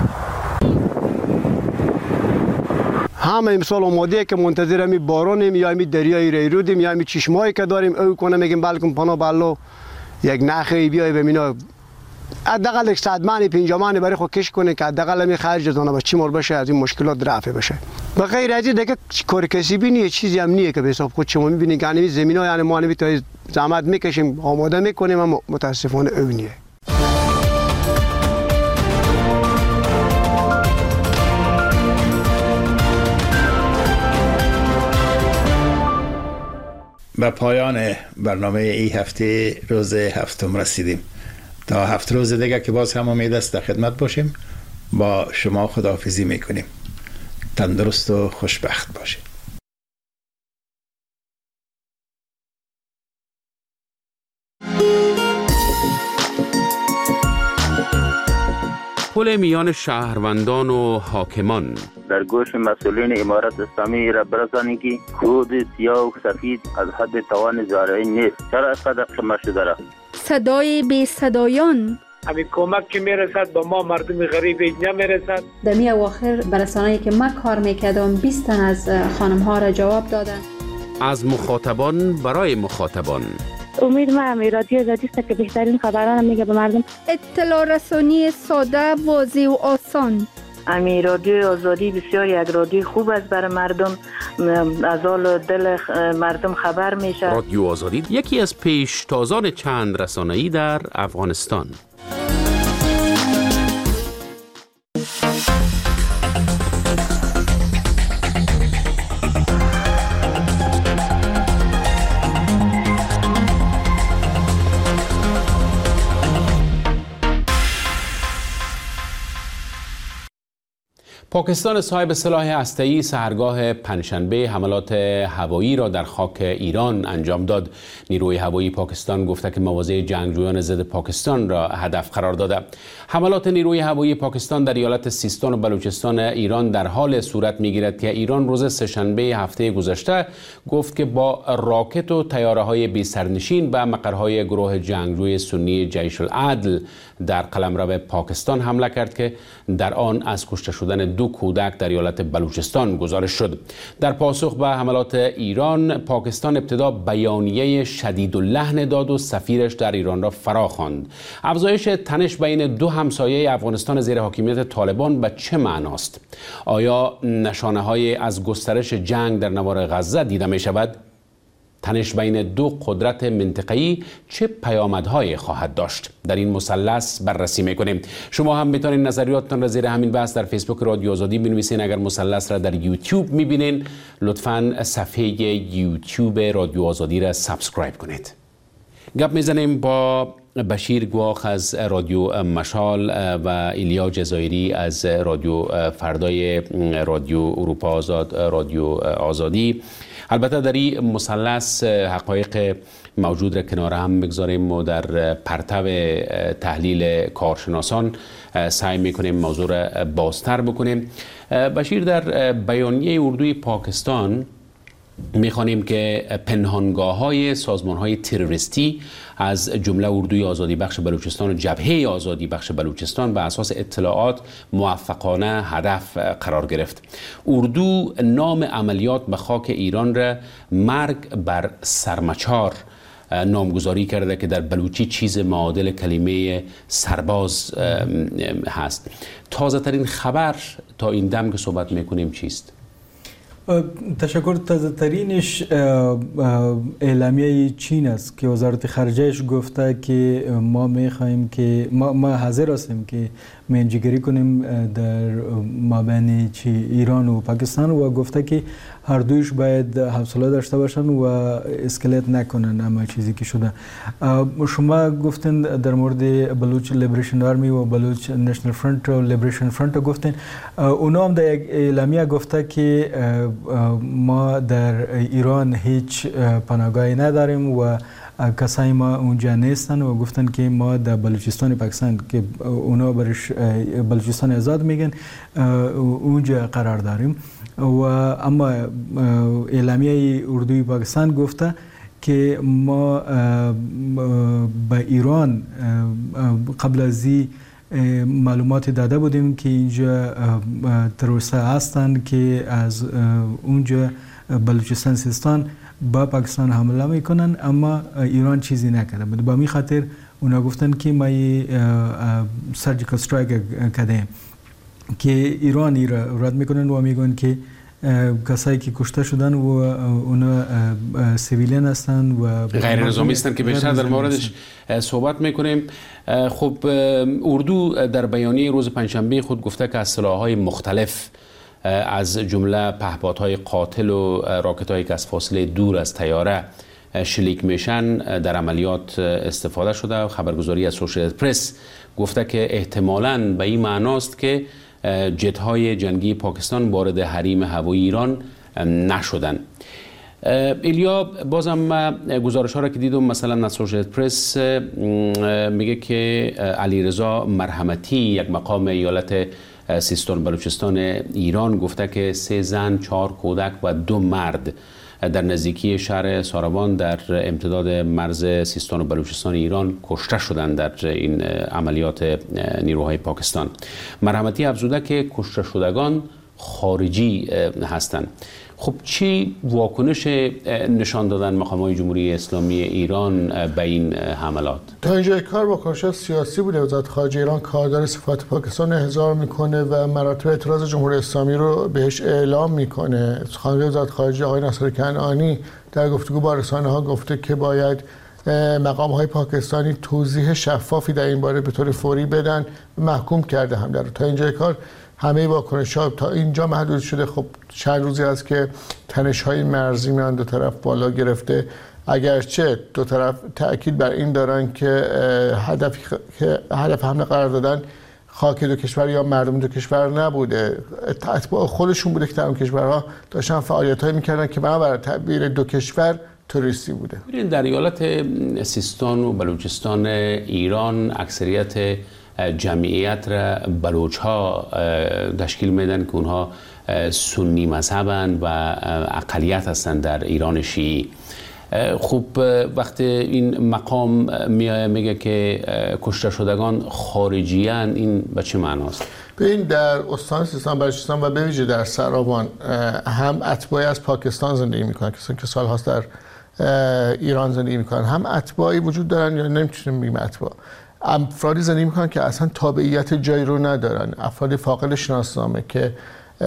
همه امسال آماده که منتظر همی بارانیم یا همی دریای ریرودیم یا همی چشمایی که داریم او کنه میگیم بلکم پناه بالله یک نخی بیای به مینا حداقل یک صد مانی پنجاه مانی برای خود کش کنه که حداقل همی خرج زانه با چی مر بشه از این مشکلات رفع بشه. به غیر از این دیگه کار کسبی نیه، چیزی هم نیه که به حساب خود شما میبینید که همین زمینا یعنی ما همی تا زحمت میکشیم آماده میکنیم اما متاسفانه او نیه. به پایان برنامه ای هفته روز هفتم رسیدیم. تا هفت روز دیگه که باز هم امید است در خدمت باشیم. با شما خداحافظی میکنیم. تندرست و خوشبخت باشید. پل میان شهروندان و حاکمان. در گوش مسئولین امارت اسلامی را برسانید که کود سیاه و سفید از حد توان زارعی نیست. چرا اینقدر کم شده را؟ صدای بی صدایان. همین کمک که میرسد با ما مردم غریب نمیرسد. در می اواخر برسانه‌ای که من کار میکردم بیست تن از خانم ها را جواب دادن. از مخاطبان برای مخاطبان. امید ما همی رادیو آزادی است که بهترین خبران میگه به مردم. اطلاع رسانی ساده، واضح و آسان. امی رادیو آزادی بسیار یک رادیو خوب است برای مردم، از حال دل مردم خبر میشه. رادیو آزادی یکی از پیشتازان چند رسانه‌ای در افغانستان. پاکستان صاحب سلاح هسته‌ای سحرگاه پنجشنبه حملات هوایی را در خاک ایران انجام داد. نیروی هوایی پاکستان گفته که مواضع جنگجویان ضد پاکستان را هدف قرار داده. حملات نیروی هوایی پاکستان در ایالت سیستان و بلوچستان ایران در حال صورت می‌گیرد که ایران روز سه‌شنبه هفته گذشته گفت که با راکت و طیاره‌های بی سرنشین به مقرهای گروه جنگجوی سنی جیش العدل در قلمرو پاکستان حمله کرد که در آن از کشته شدن دو کودک در ایالت بلوچستان گزارش شد. در پاسخ به حملات ایران، پاکستان ابتدا بیانیه شدیداللحن داد و سفیرش در ایران را فرا خواند. افزایش تنش بین دو همسایه افغانستان زیر حاکمیت طالبان به چه معناست؟ آیا نشانه‌های از گسترش جنگ در نوار غزه دیده می شود؟ تنش بین دو قدرت منطقه‌ای چه پیامدهایی خواهد داشت؟ در این مثلث بررسی می‌کنیم. شما هم می‌تونید نظریاتتان را زیر همین بحث در فیسبوک رادیو آزادی بنویسین. اگر مثلث را در یوتیوب می‌بینین، لطفاً صفحه یوتیوب رادیو آزادی را سابسکرایب کنید. گپ می‌زنیم با بشیر گواخ از رادیو مشال و ایلیا جزایری از رادیو فردای رادیو اروپا آزاد رادیو آزادی. البته در این مثلث حقایق موجود را کنار هم بگذاریم و در پرتو تحلیل کارشناسان سعی میکنیم موضوع را بازتر بکنیم. بشیر، در بیانیه اردوی پاکستان میخوانیم که پنهانگاه های سازمان های تروریستی از جمله اردوی آزادی بخش بلوچستان و جبهه آزادی بخش بلوچستان به اساس اطلاعات موفقانه هدف قرار گرفت. اردو نام عملیات به خاک ایران را مرگ بر سرمچار نامگذاری کرده که در بلوچی چیز معادل کلمه سرباز هست. تازه ترین خبر تا این دم که صحبت میکنیم چیست؟ تشکر. تازه ترینش اعلامیه چین است که وزارت خارجهش گفته که ما میخواهیم که ما, ما حاضر هستیم که منجیگری کنیم در مابین ایران و پاکستان و گفته که هر دویش باید حوصله داشته باشن و اسکلیت نکنن اما چیزی که شده. شما گفتین در مورد بلوچ لیبریشن آرمی و بلوچ نشنل فرنت و لیبریشن فرنت گفتین، اونا هم در یک اعلامیه گفته که ما در ایران هیچ پناهگاهی نداریم و کسای ما اونجا نیستن و گفتن که ما در بلوچستان پاکستان که اونا برش بلوچستان آزاد میگن اونجا قرار داریم. و اما اعلامیه اردوی پاکستان گفته که ما به ایران قبل از این معلومات داده بودیم که اینجا تروریست هستند که از اونجا بلوچستان سیستان با پاکستان حمله میکنن، اما ایران چیزی نکرده بود. با می خاطر اونا گفتن که ما سرجیکال استرایک کردیم که ایرانی را رد میکنن و میگن که کسایی که کشته شدن و اونا سیویلین هستن و غیر نظامی هستن که بیشتر در موردش صحبت میکنیم. خب اردو در بیانیه روز پنجشنبه خود گفته که از سلاح‌های مختلف از جمله پهپادهای قاتل و راکت‌هایی که از فاصله دور از طیاره شلیک میشن در عملیات استفاده شده. خبرگزاری از سوشیال پرس گفته که احتمالاً به این معناست که جت‌های جنگی پاکستان وارد حریم هوایی ایران نشدن. ایلیا، بازم گزارش ها را که دیدم مثلا اسوشییتد پرس میگه که علیرضا مرحمتی یک مقام ایالت سیستان بلوچستان ایران گفته که سه زن، چهار کودک و دو مرد در نزدیکی شهر ساروان در امتداد مرز سیستان و بلوچستان ایران کشته شدند در این عملیات نیروهای پاکستان. مرحمتی افزوده که کشته شدگان خارجی هستند. خب چی واکنش نشان دادن مقامات جمهوری اسلامی ایران به این حملات؟ تا اینجای کار واکنش سیاسی بوده. وزارت خارجه ایران کاردار سفارت پاکستان احضار میکنه و مراتب اعتراض جمهوری اسلامی رو بهش اعلام میکنه. سخنگوی وزارت خارجه آقای ناصر کنعانی در گفتگو با رسانه ها گفته که باید مقام های پاکستانی توضیح شفافی در این باره به طور فوری بدن و محکوم کرده هم در تا اینجای کار همه واکنش‌ها تا اینجا محدود شده. خب چند روزی است که تنش‌های مرزی میان دو طرف بالا گرفته، اگرچه دو طرف تأکید بر این دارن که هدف که هدف حمله قرار دادن خاک دو کشور یا مردم دو کشور نبوده، اتباع خودشون بوده که در اون کشورها داشتن فعالیت‌هایی می‌کردن که بنابر تعبیر دو کشور تروریستی بوده. در ایالت سیستان و بلوچستان ایران اکثریت جمعیت را بلوچ ها تشکیل میدن که اونها سنی مذهبن و اقلیت هستند در ایران شیعی. خب وقتی این مقام میگه که کشته شدگان خارجیان، این به چه معناست؟ ببین، در استان سیستان بلوچستان و به ویژه در سراوان هم اتباعی از پاکستان زندگی میکنن، کسانی که سالهاست در ایران زندگی میکنن، هم اتباعی وجود دارن یا نمیتونیم بگیم اتباع، افرادی زندگی میکنن که اصلا تابعیت جایی رو ندارن، افراد فاقد شناسنامه که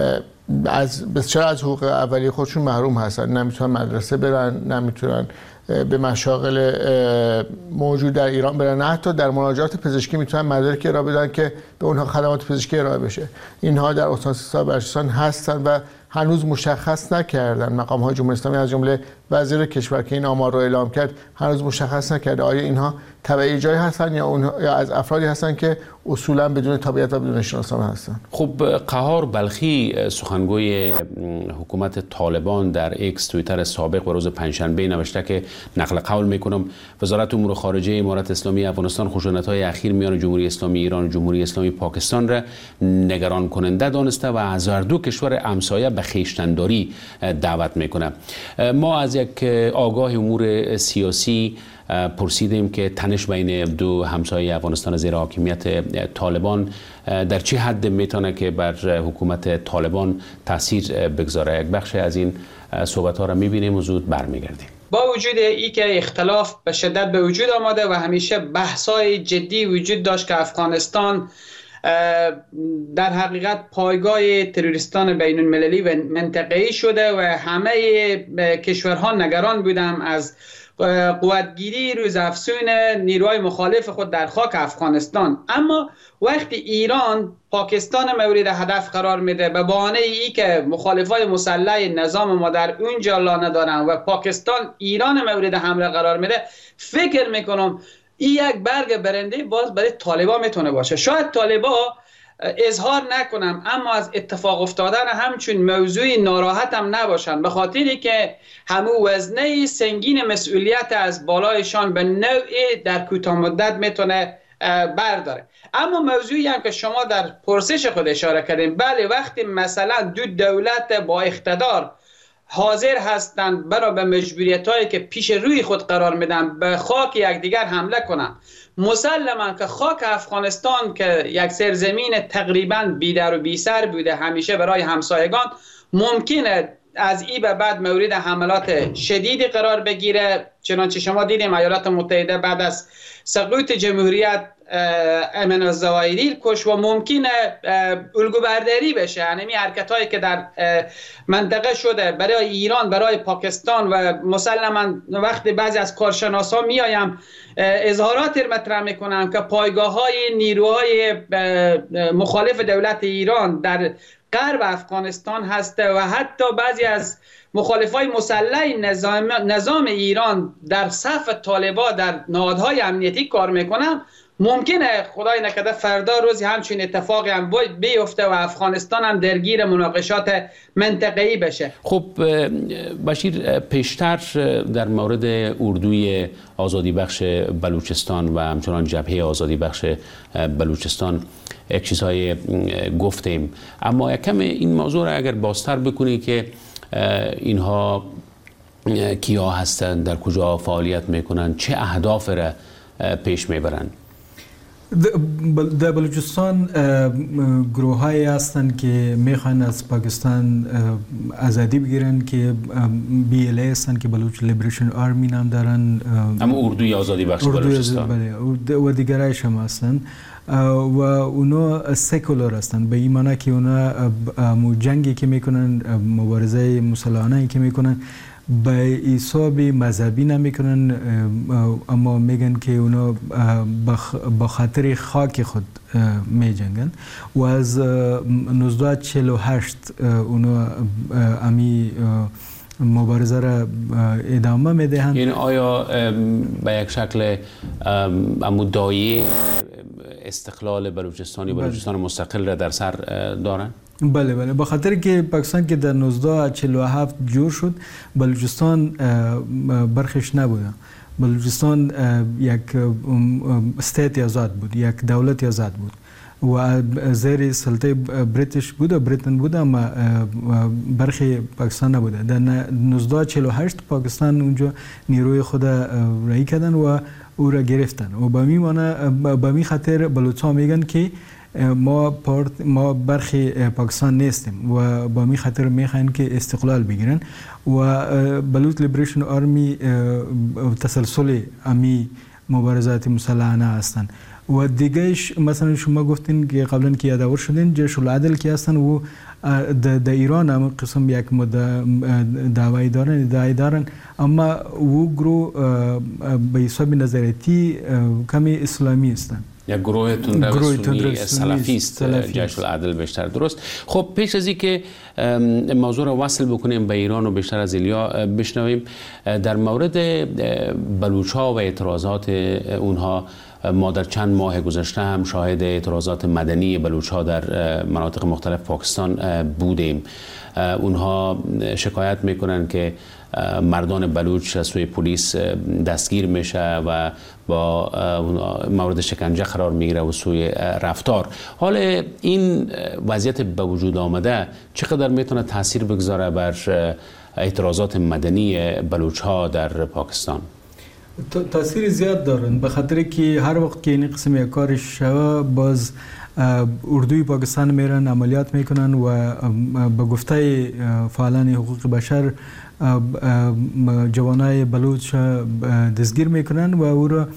از بسیار از حقوق اولیه خودشون محروم هستن، نمیتونن مدرسه برن، نمیتونن به مشاغل موجود در ایران برن، نه حتی در مراجعات پزشکی میتونن مدارک ارائه بدن که به اونها خدمات پزشکی ارائه بشه. اینها در استان سیستان بلوچستان هستن و هنوز مشخص نکردن. مقام های جمهوری اسلامی از جمله وزیر کشور که این آمار رو اعلام کرد هنوز مشخص نکرده آیا اینها تبعی جایی هستن یا اونها یا از افرادی هستن که اصولا بدون تابعیت و بدون شناسنامه هستن. خب قهار بلخی سخنگوی حکومت طالبان در ایکس توییتر سابق و روز پنجشنبه نوشته که نقل قول میکنم وزارت امور خارجه امارت اسلامی افغانستان خشونت‌های اخیر میان جمهوری اسلامی ایران و جمهوری اسلامی پاکستان را نگران کننده دانسته و از هر دو کشور همسایه به خویشتن‌داری دعوت میکنه. ما از یک آگاه امور سیاسی پرسیدیم که تنش بین دو همسایه افغانستان زیر حاکمیت طالبان در چه حد میتونه که بر حکومت طالبان تاثیر بگذاره. یک بخش از این صحبت ها را میبینیم و زود برمیگردیم. با وجود ای که اختلاف به شدت به وجود آمده و همیشه بحث‌های جدی وجود داشت که افغانستان در حقیقت پایگاه تروریستان بین المللی و منطقه‌ای شده و همه کشورها نگران بودند از قوتگیری روزافزون نیروهای مخالف خود در خاک افغانستان. اما وقتی ایران پاکستان مورد هدف قرار میده به بهانه ای که مخالفای مسلح نظام ما در اونجا لانه دارن و پاکستان ایران مورد حمله قرار میده، فکر میکنم این یک برگ برنده باز برای طالبا میتونه باشه. شاید طالبا اظهار نکنم اما از اتفاق افتادن همچون موضوعی ناراحت هم نباشن، به خاطری که همو وزنه سنگین مسئولیت از بالایشان به نوعی در کوتاه مدت میتونه برداره. اما موضوعی هم که شما در پرسش خود اشاره کردین، بله وقتی مثلا دو دولت با اقتدار حاضر هستند برای به مجبوریت‌هایی که پیش روی خود قرار میدن به خاک یکدیگر حمله کنند، مسلما که خاک افغانستان که یک سرزمین تقریبا بیدر و بیسر بوده همیشه برای همسایگان، ممکنه از این به بعد مورد حملات شدیدی قرار بگیره. چنانچه شما دیدیم ایالات متحده بعد از سقوط جمهوریت ایمن الظواهری کش و ممکنه الگو برداری بشه. یعنی حرکت‌هایی که در منطقه شده برای ایران، برای پاکستان و مسلما وقتی بعضی از کارشناسا میایم اظهارات مطرح میکنن که پایگاه‌های نیروهای مخالف دولت ایران در غرب افغانستان هسته و حتی بعضی از مخالفای مسلح نظام, نظام ایران در صف طالبان در نهادهای امنیتی کار میکنن، ممکنه خدای نکرده فردا روزی همچین اتفاقی هم بیفته و افغانستان هم درگیر مناقشات منطقه‌ای بشه. خب بشیر، پیشتر در مورد اردوی آزادی بخش بلوچستان و همچنان جبهه آزادی بخش بلوچستان یک چیزهای گفتیم، اما یکم این موضوع را اگر بازتر بکنی که اینها کیا هستند، در کجا فعالیت میکنن، چه اهداف را پیش میبرند؟ در بلوچستان گروه هایی هستند که میخوان از پاکستان آزادی بگیرن که بی ال ای هستند که بلوچ لیبریشن آرمی نام دارن، اما اردوی آزادی بخش بلوچستان و دیگرایش هم هستند و اونا سکولار هستند، به این معنی که اونا جنگی که میکنن، مبارزه مسلحانه که میکنن به حساب مذهبی نمیکنن، اما میگن که اونا با خاطر خاک خود میجنگن و از نوزده چهل و هشت اونا امی مبارزه را ادامه میدهند. یعنی آیا به یک شکل مدعی استقلال بلوچستانی بلوچستان مستقل را در سر دارن؟ بله بله، به خاطر که پاکستان که در نوزده چهل و هفت جور شد، بلوچستان برخش نبوده. بلوچستان یک استیت آزاد بود، یک دولت آزاد بود و زیر سلطه بریتیش بود و بریتن بود، اما برخی پاکستان نبوده. در نوزده چهل و هشت پاکستان اونجا نیروی خود رایی کردن و او را گرفتن و به می معنی به می خاطر بلوچ‌ها میگن که ما پارت ما برخی پاکستان نیستیم و با می خاطر میخواین که استقلال بگیرن و بلوچ لیبریشن آرمی تسلسل امی مبارزات مسلحانه هستند و دیگهش مثلا شما گفتین که قبلا که یادآور شدین جیش العدل که هستن و در ایران هم قسم یک دعوی دارن ادعای دارن، اما او گروه به حساب نظریتی کمی اسلامی هستند. یک گروه تندرو سنی سلفی است جیش العدل بیشتر. درست. خب پیش از این که موضوع را وصل بکنیم به ایران و بیشتر از ایلیا بشنویم، در مورد بلوچ‌ها و اعتراضات اونها، ما در چند ماه گذشته هم شاهد اعتراضات مدنی بلوچ‌ها در مناطق مختلف پاکستان بودیم. اونها شکایت میکنن که مردان بلوچ از سوی پلیس دستگیر میشه و با مورد شکنجه قرار میگیره و سوی رفتار. حال این وضعیت به وجود آمده چقدر میتونه تاثیر بگذاره بر اعتراضات مدنی بلوچ ها در پاکستان؟ تاثیر زیاد دارن، به خاطر که هر وقت که این قسم یک کارش شوه باز اردوی پاکستان میرن عملیات میکنن و به گفته فعالان حقوق بشر جوانای بلوچ دستگیر میکنن و او را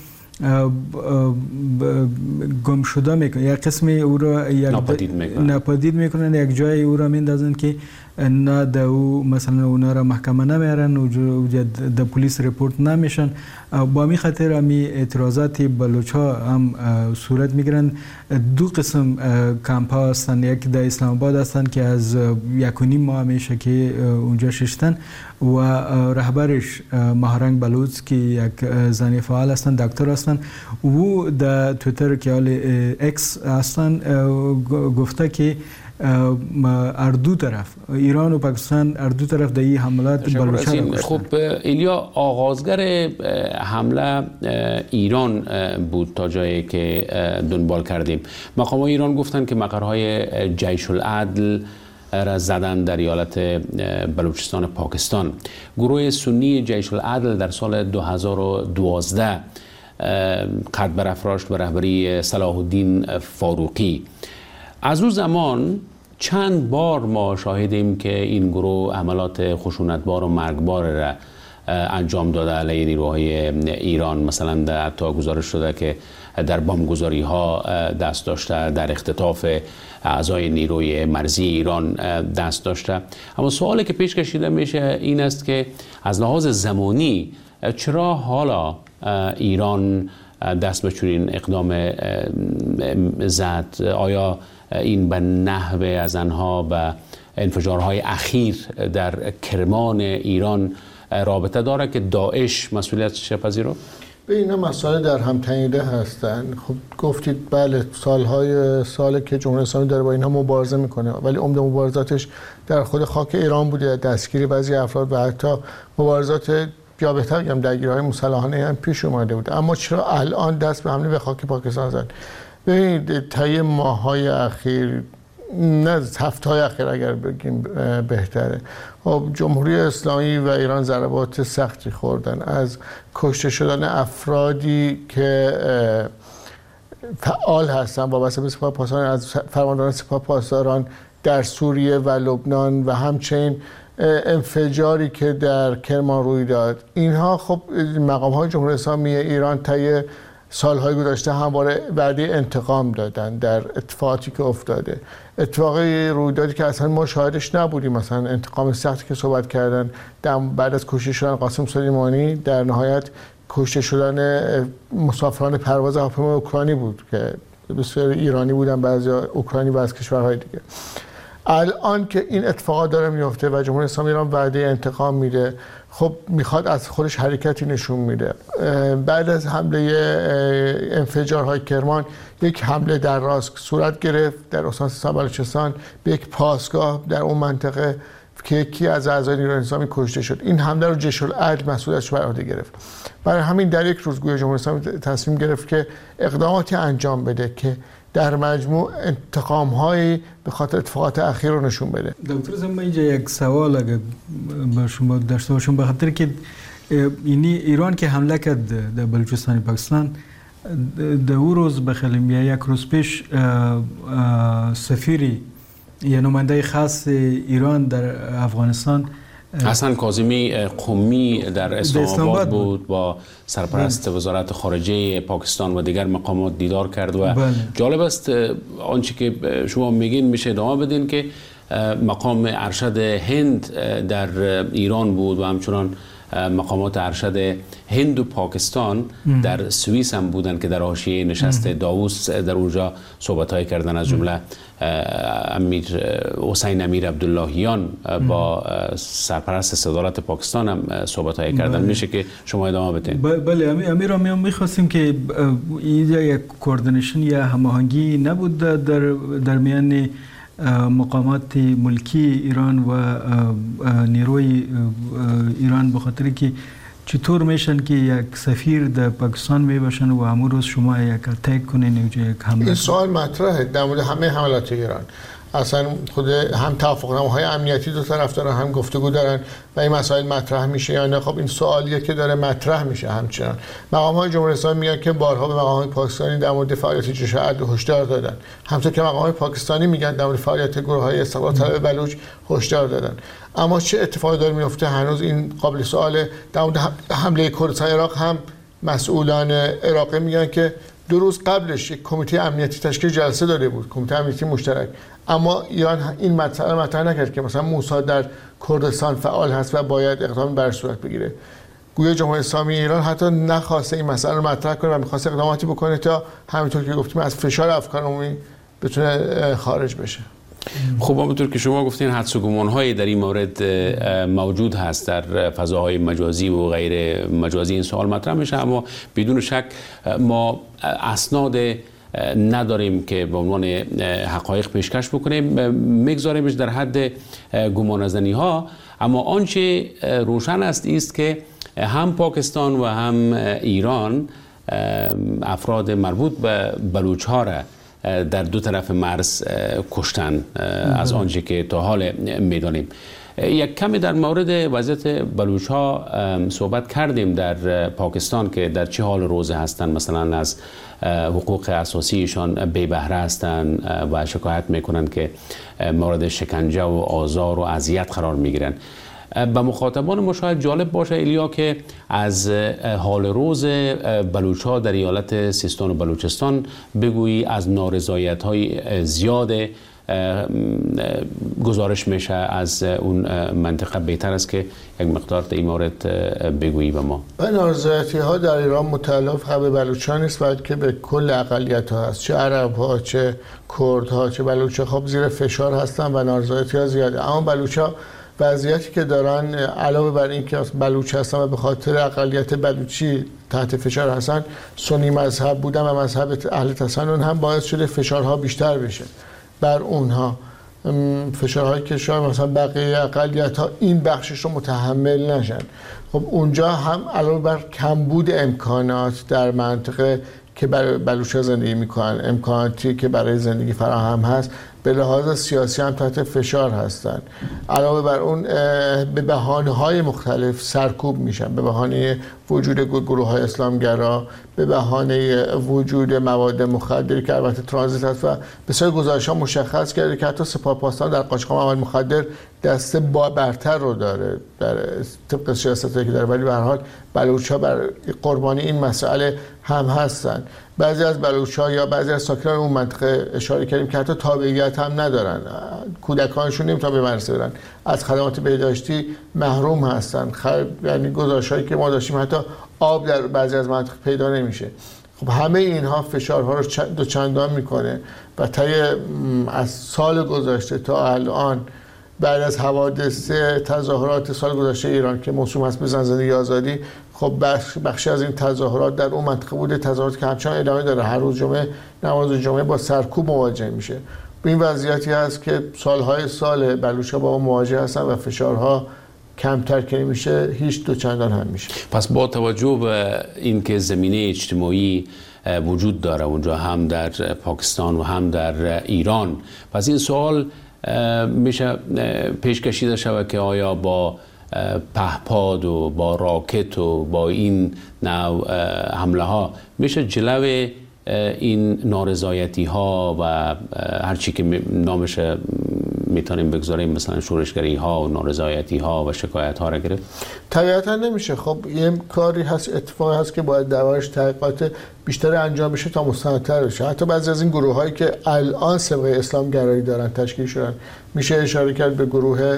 گم شده میکنن، یک قسمی او را ناپدید میکنن ناپدید میکنن یک جای او را میندازن که نه در او مثلا اونا را محکمه نمیارن و در پلیس رپورت نمیشن. با می خاطر امی اعتراضات بلوچ ها هم صورت میگیرن. دو قسم کمپ ها هستن، یک در اسلام آباد هستن که از یک و نیم ماه میشه که اونجا ششتن و رهبرش مهرنگ بلوچ که یک زنی فعال هستن، دکتر هستن، او در تویتر که حال اکس هستن گفته که اردو طرف ایران و پاکستان اردو طرف در این حملات بلوچ‌ها را کشتن. خب ایلیا، آغازگر حمله ایران بود تا جایی که دنبال کردیم. مقام ایران گفتن که مقرهای جیش العدل را زدن در ایالت بلوچستان پاکستان. گروه سنی جیش العدل در سال دو هزار و دوازده قد برافراشت به رهبری صلاح الدین فاروقی. از اون زمان چند بار ما شاهدیم که این گروه عملات خشونتبار و مرگبار را انجام داده علیه نیروهای ایران. مثلا در حتی گزارش شده که در بمبگذاری ها دست داشته، در اختطاف اعضای نیروی مرزی ایران دست داشته. اما سوالی که پیش کشیده میشه این است که از لحاظ زمانی چرا حالا ایران دست به چنین اقدام زد؟ آیا این به نحو از آنها به انفجارهای اخیر در کرمان ایران رابطه داره که داعش مسئولیتش پذیرفت؟ به اینا مسائل در هم تنیده هستن. خب گفتید بله سالهای سال که جمهوری اسلامی داره با اینها مبارزه میکنه، ولی عمده مبارزاتش در خود خاک ایران بوده، دستگیری بعضی افراد و حتی مبارزات یا بهتر بگم درگیری‌های مسلحانه هم پیش اومده بود. اما چرا الان دست به حمله به خاک پاکستان زد؟ ببینید طی ماه‌های اخیر، نه هفته‌های اخیر اگر بگیم بهتره، خب جمهوری اسلامی و ایران ضربات سختی خوردن از کشته شدن افرادی که فعال هستن وابسته به سپاه پاسداران، از فرمانداران سپاه پاسداران در سوریه و لبنان و همچنین انفجاری که در کرمان روی داد. اینها خب مقام‌های جمهوری اسلامی ایران طی سالهای گذشته همواره وعده انتقام دادن در اتفاقاتی که افتاده. اتفاقی رویدادی که اصلا ما شاهدش نبودیم، مثلا انتقام سختی که صحبت کردن بعد از کشته شدن قاسم سلیمانی، در نهایت کشته شدن مسافران پرواز هواپیمای اوکراینی بود که بسیار ایرانی بودن، بعضی اوکراینی و از کشورهای دیگه. الان که این اتفاقات داره میفته و جمهوری اسلامی ایران وعده انتقام میده، خب میخواد از خودش حرکتی نشون میده. بعد از حمله انفجارهای کرمان یک حمله در راست صورت گرفت در استان سیستان بلوچستان به یک پاسگاه در اون منطقه که یکی از اعضای نیروی انتظامی کشته شد. این حمله رو جیش العدل مسئولیتش بر عهده گرفت. برای همین در یک روز گویا جمهوری اسلامی تصمیم گرفت که اقداماتی انجام بده که در مجموع انتقام‌هایی به خاطر اتفاقات اخیر رو نشون بده. دکتر زمان اینجا یک سوال اگه به شما داشته باشم، به خاطر که اینی ایران که حمله کرد در بلوچستان پاکستان، در اون روز بخیلیم یا یک روز پیش سفیری یا نماینده خاص ایران در افغانستان حسن کاظمی قمی در اسلام آباد بود، با سرپرست بله. وزارت خارجه پاکستان و دیگر مقامات دیدار کرد و بله. جالب است آنچه که شما میگین میشه ادامه بدین که مقام ارشد هند در ایران بود و همچنان مقامات ارشد هند و پاکستان ام. در سوئیس هم بودن که در حاشیه نشست ام. داووس در اونجا صحبت‌های کردن، از جمله امیر حسین امیر عبداللهیان با سرپرست صدارت پاکستان هم صحبت‌های کردن. بله. میشه که شما ادامه بدین؟ بله امیر، ما می‌خواستیم که اینجا یک کوردینیشن یا هماهنگی نبود در در میان مقامات ملکی ایران و نیروی ایران، به خاطر که چطور میشن که یک سفیر در پاکستان می باشن و همون روز شما یک اتک کنین اینجا یک حمله؟ این سوال مطرحه در مورد همه حملات ایران. اصلا خود هم توافقنامه‌های امنیتی دو طرف دارن، هم گفتگو دارن و این مسائل مطرح میشه یا نه. خب این سوالیه که داره مطرح میشه. همچنان مقام‌های جمهوری اسلامی میگن که بارها به مقام‌های پاکستانی در مورد فعالیت جیش العدل هشدار دادن، همونطور که مقام‌های پاکستانی میگن در مورد فعالیت گروه‌های استقلال طلب بلوچ هشدار دادن. اما چه اتفاقی داره میفته هنوز این قابل سواله. در مورد حمله کردستان عراق هم مسئولان عراقی میگن که دو روز قبلش یک کمیته امنیتی تشکیل جلسه داده بود، کمیته امنیتی مشترک، اما ایران این مسئله مطرح نکرد که مثلا موساد در کردستان فعال هست و باید اقدام بر صورت بگیره. گویا جمهوری اسلامی ایران حتی نخواسته این مسئله رو مطرح کنه و می‌خواد اقداماتی بکنه تا همینطور که گفتیم از فشار افکار عمومی بتونه خارج بشه. خب همونطور که شما گفتین حدس و گمان‌هایی در این مورد موجود هست در فضاهای مجازی و غیر مجازی، این سوال مطرح میشه، اما بدون شک ما اسناد نداریم که به عنوان حقایق پیشکش بکنیم، میگذاریمش در حد گمانه‌زنی ها. اما آنچه روشن است است که هم پاکستان و هم ایران افراد مربوط به بلوچ ها را در دو طرف مرز کشتن از آنچه که تا حال میدانیم. یک کمی در مورد وضعیت بلوچ ها صحبت کردیم در پاکستان که در چه حال روزه هستند، مثلا از حقوق اساسیشان بی بهره هستند و شکایت میکنند که مورد شکنجه و آزار و اذیت قرار میگیرند. به مخاطبان ما شاید جالب باشه ایلیا که از حال روز بلوچ ها در ایالت سیستان و بلوچستان بگویی. از نارضایت های زیاد گزارش میشه از اون منطقه، بهتر است که یک مقدار در این مورد بگویی به ما. نارضایتی ها در ایران متعلق فقط به بلوچان نیست، بلکه به کل اقلیت ها هست، چه عرب ها، چه کرد ها، چه بلوچ ها. خب زیر فشار هستن و نارضایتی ها زیاده. اما بلوچ ها وضعیتی که دارن علاوه بر این که بلوچ هستن و به خاطر اقلیت بلوچی تحت فشار هستن، سنی مذهب بودن و مذهب اهل تسنن هم باعث شده فشارها بیشتر بشه بر اونها، فشارهایی که شاید مثلا بقیه اقلیت ها این بخشش رو متحمل نشن. خب اونجا هم علاوه بر کمبود امکانات در منطقه که برای بلوچ‌ها زندگی میکنن، امکاناتی که برای زندگی فراهم هست، به لحاظ سیاسی هم تحت فشار هستن. علاوه بر اون به بهانه‌های مختلف سرکوب میشن، به بهانه وجود گروه‌های اسلامگرا، به بهانه وجود مواد مخدری که البته ترانزیت هست و بسیار گزارش‌ها مشخص کرده که حتی سپاهپاسداران در قاچاق مواد مخدر دسته با برتر رو داره در طبق سیاستایی که داره، ولی به هر حال بلوچ‌ها بر قربانی این مسئله هم هستن. بعضی از بلوچ‌ها یا بعضی از ساکنان اون منطقه اشاره کردیم که حتی تابعیت هم ندارن، کودکانشون نمیتونن به مدرسه برن، از خدمات بهداشتی محروم هستن. خب یعنی گزارش‌هایی که ما داشتیم حتی آب در بعضی از مناطق پیدا نمیشه. خب همه اینها فشارها رو دو چندان میکنه و طی از سال گذشته تا الان بعد از حوادث تظاهرات سال گذشته ایران که موسوم هست به زن زندگی آزادی، خب بخش بخشی از این تظاهرات در اون منطقه بوده، تظاهراتی که همچنان ادامه داره. هر روز جمعه نماز جمعه با سرکوب مواجه میشه. به این وضعیتی هست که سالهای سال بلوچ‌ها با اون مواجه هستن و فشارها کمتر که نمیشه هیچ دو چندان هم میشه. پس با توجه به اینکه زمینه اجتماعی وجود داره اونجا هم در پاکستان و هم در ایران، پس این سوال میشه پیش کشیده شود که آیا با پهپاد و با راکت و با این نوع حمله ها میشه جلو این نارضایتی ها و هر چی که نامش میتونیم بگذاریم، مثلا شورشگری ها و نارضایتی ها و شکایت ها را گرفت؟ طبیعتا نمیشه. خب یه کاری هست، اتفاقی هست که باید دربارش تحقیقات بیشتر انجام بشه تا مستندتر بشه. حتی بعضی از این گروه هایی که الان سابقه اسلام گرایی دارن تشکیل شدن، میشه اشاره کرد به گروه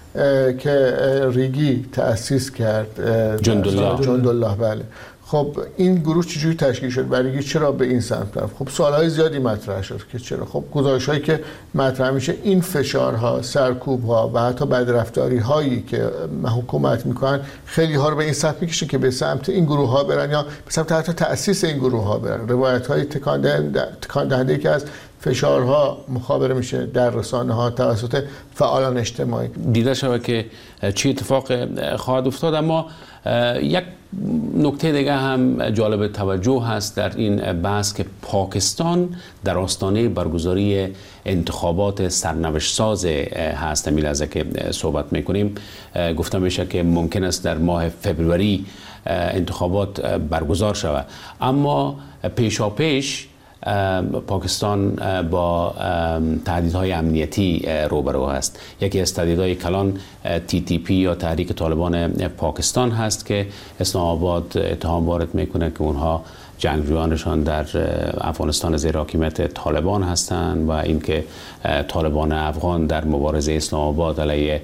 که ریگی تأسیس کرد، جندالله. جندالله بله. خب این گروه چجوری تشکیل شد؟ برای چرا به این سمت رفت؟ خب سوالهای زیادی مطرح شد که چرا. خب گزارش‌هایی که مطرح میشه این فشارها، سرکوب‌ها و حتی بدرفتاری‌هایی که حکومت میکنن خیلی ها رو به این سمت میکشه که به سمت این گروه‌ها برن یا به سمت حتی تأسیس این گروه‌ها برن. روایت‌های تکان دهنده که از فشارها مخابره میشه در رسانه‌ها توسط فعالان اجتماعی. دیده شود که چه اتفاق خواهد افتاد. اما یک نکته دیگه هم جالب توجه هست در این بحث که پاکستان در آستانه برگزاری انتخابات سرنوشت ساز هست. همین لحظه که صحبت میکنیم گفته میشه که ممکن است در ماه فبروری انتخابات برگزار شود، اما پیشا پیش پاکستان با تهدیدهای امنیتی روبرو است. یکی از تهدیدهای کلان تی تی پی یا تحریک طالبان پاکستان هست که اسلام آباد اتهام وارد میکنه که اونها جنگجویانشان در افغانستان زیر حاکمیت طالبان هستند و اینکه طالبان افغان در مبارزه اسلام آباد علیه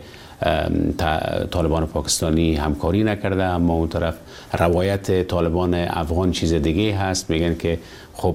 طالبان پاکستانی همکاری نکرده. اما اون طرف روایت طالبان افغان چیز دیگه هست، میگن که خب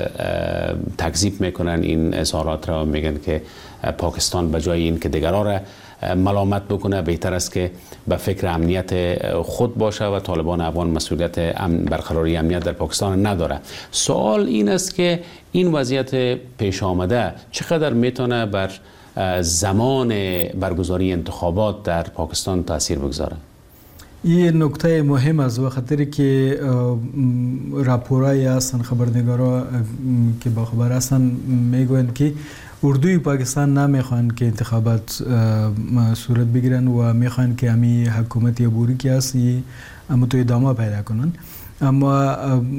تکذیب میکنن این اظهارات را، میگن که پاکستان به جای این که دیگران را ملامت بکنه بهتر است که به فکر امنیت خود باشه و طالبان افغان مسئولیت برقراری امنیت در پاکستان نداره. سوال این است که این وضعیت پیش آمده چقدر میتونه بر زمان برگزاری انتخابات در پاکستان تاثیر بگذاره؟ این نکته مهم است و خاطری که راپورایی هستن، خبرنگارا که با خبر هستن میگویند که اردوی پاکستان نمیخوان که انتخابات صورت بگیرن و میخوان که همی حکومت عبوری که هست اما تو ادامه پیدا کنن. اما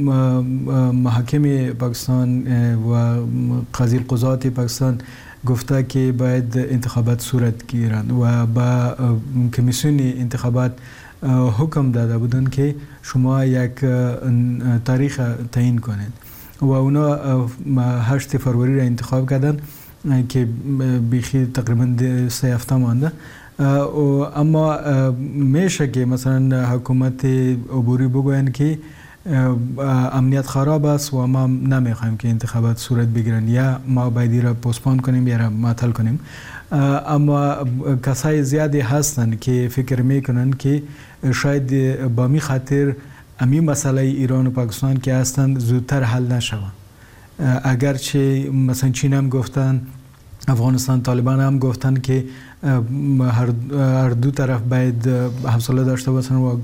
محاکم پاکستان و قاضی القضات پاکستان گفته که باید انتخابات صورت گیرند و با کمیسیون انتخابات حکم داده بودند که شما یک تاریخ تعیین کنید و اونا هشت فروری را انتخاب کردن که بیخی تقریبا سه هفته مانده. اما میشه که مثلا حکومت عبوری بگوین که امنیت خراب است و ما نمیخوایم که انتخابات صورت بگیرن، یا ما باید را پوسپون کنیم یا را معطل کنیم. اما کسای زیادی هستند که فکر میکنن که شاید با می خاطر امی مسئله ایران و پاکستان که هستند زودتر حل نشوند. اگرچه مثلا چین هم گفتن، افغانستان طالبان هم گفتن که هر دو طرف باید حوصله داشته باشن و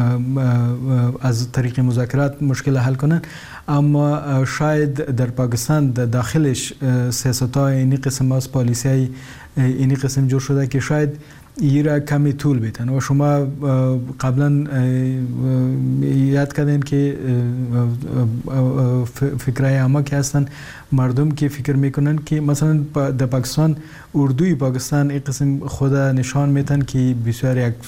از طریق مذاکرات مشکل حل کنن، اما شاید در پاکستان داخلش سیاست‌های اینی قسم از پالیسی اینی قسم جور شده که شاید ایرا کمی طول بیتن. و شما قبلا یاد کردین که فکرهای اما که هستن مردم که فکر میکنن که مثلا در پاکستان اردوی پاکستان این قسم خود نشان میتن که بسیار یک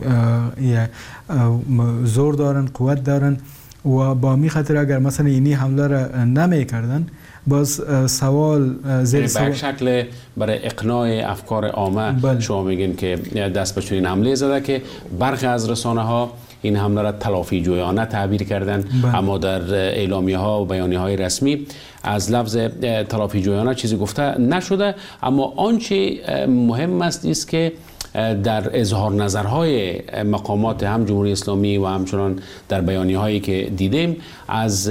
زور دارن، قوت دارن و با می خاطر اگر مثلا اینی حمله را نمی کردن باز سوال زیر سوال به شکل برای اقناع افکار عامه بله. شما میگین که دست به چنین حمله زده که برخی از رسانه ها این حمله را تلافی جویانه تعبیر کردن بله. اما در اعلامیه ها و بیانیه های رسمی از لفظ تلافی جویانه چیزی گفته نشده. اما آنچه مهم است است که در اظهار نظرهای مقامات هم جمهوری اسلامی و همچنان در بیانیه هایی که دیدیم از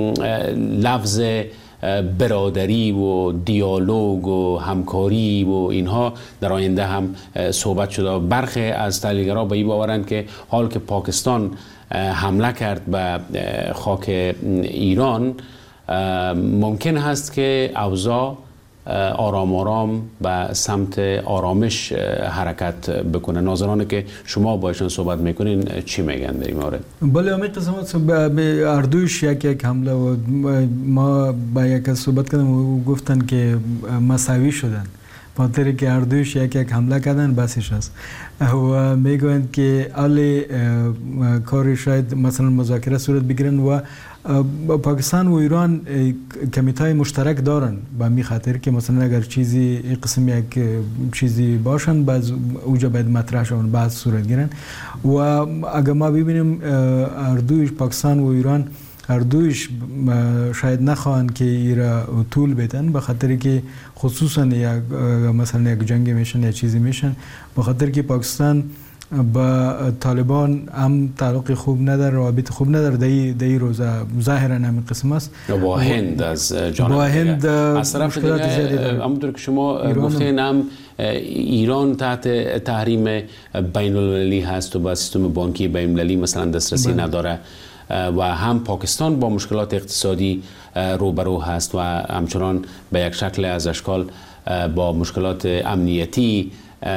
لفظ برادری و دیالوگ و همکاری و اینها در آینده هم صحبت شده. برخی از تحلیلگرها به این باورند که حال که پاکستان حمله کرد به خاک ایران ممکن هست که اوضاع آرام آرام به سمت آرامش حرکت بکنه. ناظرانی که شما باشون صحبت میکنین چی میگن در این مورد؟ بله همین قسمت به اردوش یک یک حمله و ما با یک صحبت کردم و گفتن که مساوی شدن خاطر که اردوش یک یک حمله کردن بسش است و میگویند که اول کار شاید مثلا مذاکره صورت بگیرن و پاکستان و ایران کمیتای مشترک دارن به می خاطر که مثلا اگر چیزی قسم یک چیزی باشن بعض اوجا باید مطرح شون بعض صورت گیرن و اگر ما ببینیم اردوش پاکستان و ایران هر دویش شاید نخواهند که ایرا طول بدن به خاطر که خصوصا یک مثلا یک جنگ میشن یا چیزی میشن به خاطر که پاکستان با طالبان هم تعلق خوب نداره، روابط خوب نداره. دی دی روزا ظاهرا همین قسم است. با هند از جانب با هند از طرف دیگه همونطور که شما گفتین هم ایران تحت تحریم بین المللی هست و با سیستم بانکی بین المللی مثلا دسترسی بله. نداره و هم پاکستان با مشکلات اقتصادی روبرو هست و همچنان به یک شکل از اشکال با مشکلات امنیتی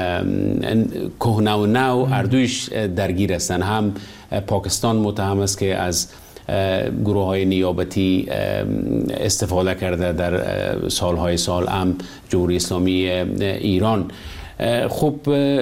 کهنه و نو اردویش درگیر هستند. هم پاکستان متهم است که از گروه های نیابتی استفاده کرده در سالهای سال، هم جمهوری اسلامی ایران. خب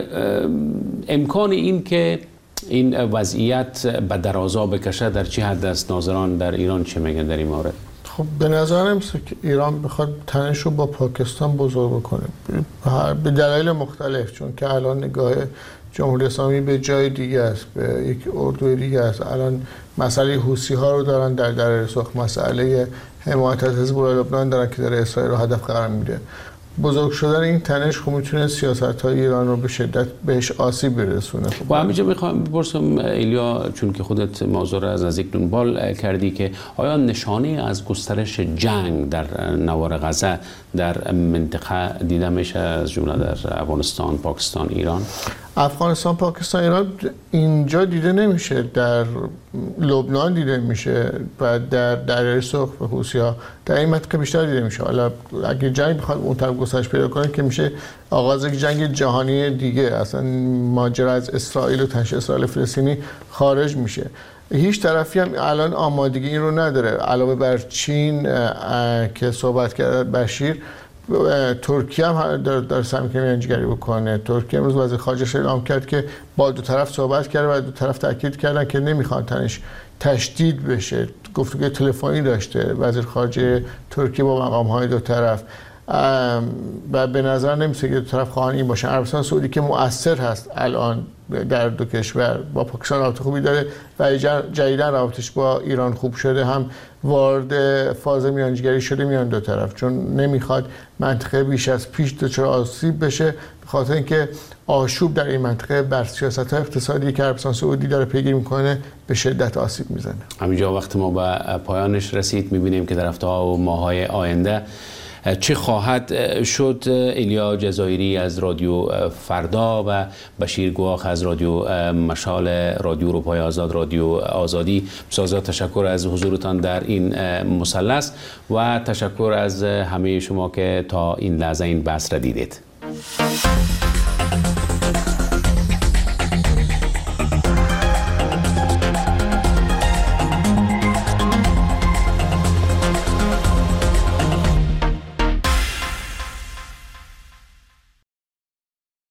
امکان این که این وضعیت به درازا بکشه در چه حد است؟ ناظران در ایران چه میگن در این مورد؟ خب به نظر میاد که ایران بخواد تنش رو با پاکستان بزرگ بکنه به دلایل مختلف، چون که الان نگاه جمهوری اسلامی به جای دیگه است، به یک اردوی دیگه است. الان مسئله حوثی ها رو دارن در در رسوخ، مسئله حمایت از حزب الله لبنان دارن که در اسرائیل رو هدف قرار میده. بزرگ شدن این تنش خب میتونه سیاست‌های ایران رو به شدت بهش آسیب برسونه. و همینجا میخوام بپرسم ایلیا، چون که خودت موضوع را از نزدیک دنبال کردی، که آیا نشانه از گسترش جنگ در نوار غزه در منطقه دیده میشه، از جمله در افغانستان، پاکستان، ایران؟ افغانستان، پاکستان، ایران اینجا دیده نمیشه، در لبنان دیده میشه و در دریای سرخ و حوثی‌ها در این منطقه بیشتر دیده میشه. حالا اگه جنگ بخواد اون طرف گسترش پیدا کنه که میشه آغاز یک جنگ جهانی دیگه، اصلا ماجرا از اسرائیل و تنش اسرائیل فلسطینی خارج میشه. هیچ طرفی هم الان آمادگی این رو نداره، علاوه بر چین که صحبت کرد بشیر، ترکیه هم در در سمت میانجیگری بکنه. ترکیه امروز وزیر خارجه اعلام کرد که با دو طرف صحبت کرده و دو طرف تاکید کردن که نمیخوان تنش تشدید بشه. گفتگوی تلفنی داشته وزیر خارجه ترکیه با مقام‌های دو طرف. و به نظر نمیسه که دو طرف خواهان این باشن. عربستان سعودی که مؤثر هست الان در دو کشور، با پاکستان رابطه خوبی داره و جدیداً رابطش با ایران خوب شده، هم وارد فاز میانجیگری شده میان دو طرف، چون نمیخواد منطقه بیش از پیش دچار آسیب بشه، به خاطر اینکه آشوب در این منطقه بر سیاست‌های اقتصادی که عربستان سعودی داره پیگیری میکنه به شدت آسیب میزنه. همینجا وقت ما به پایانش رسید. میبینیم که در هفته‌ها و ماه‌های آینده چه خواهد شد. ایلیا جزایری از رادیو فردا و بشیر گواخ از رادیو مشال، رادیو اروپای آزاد، رادیو آزادی، بسیار تشکر از حضورتان در این مثلث و تشکر از همه شما که تا این لحظه این بحث را دیدید.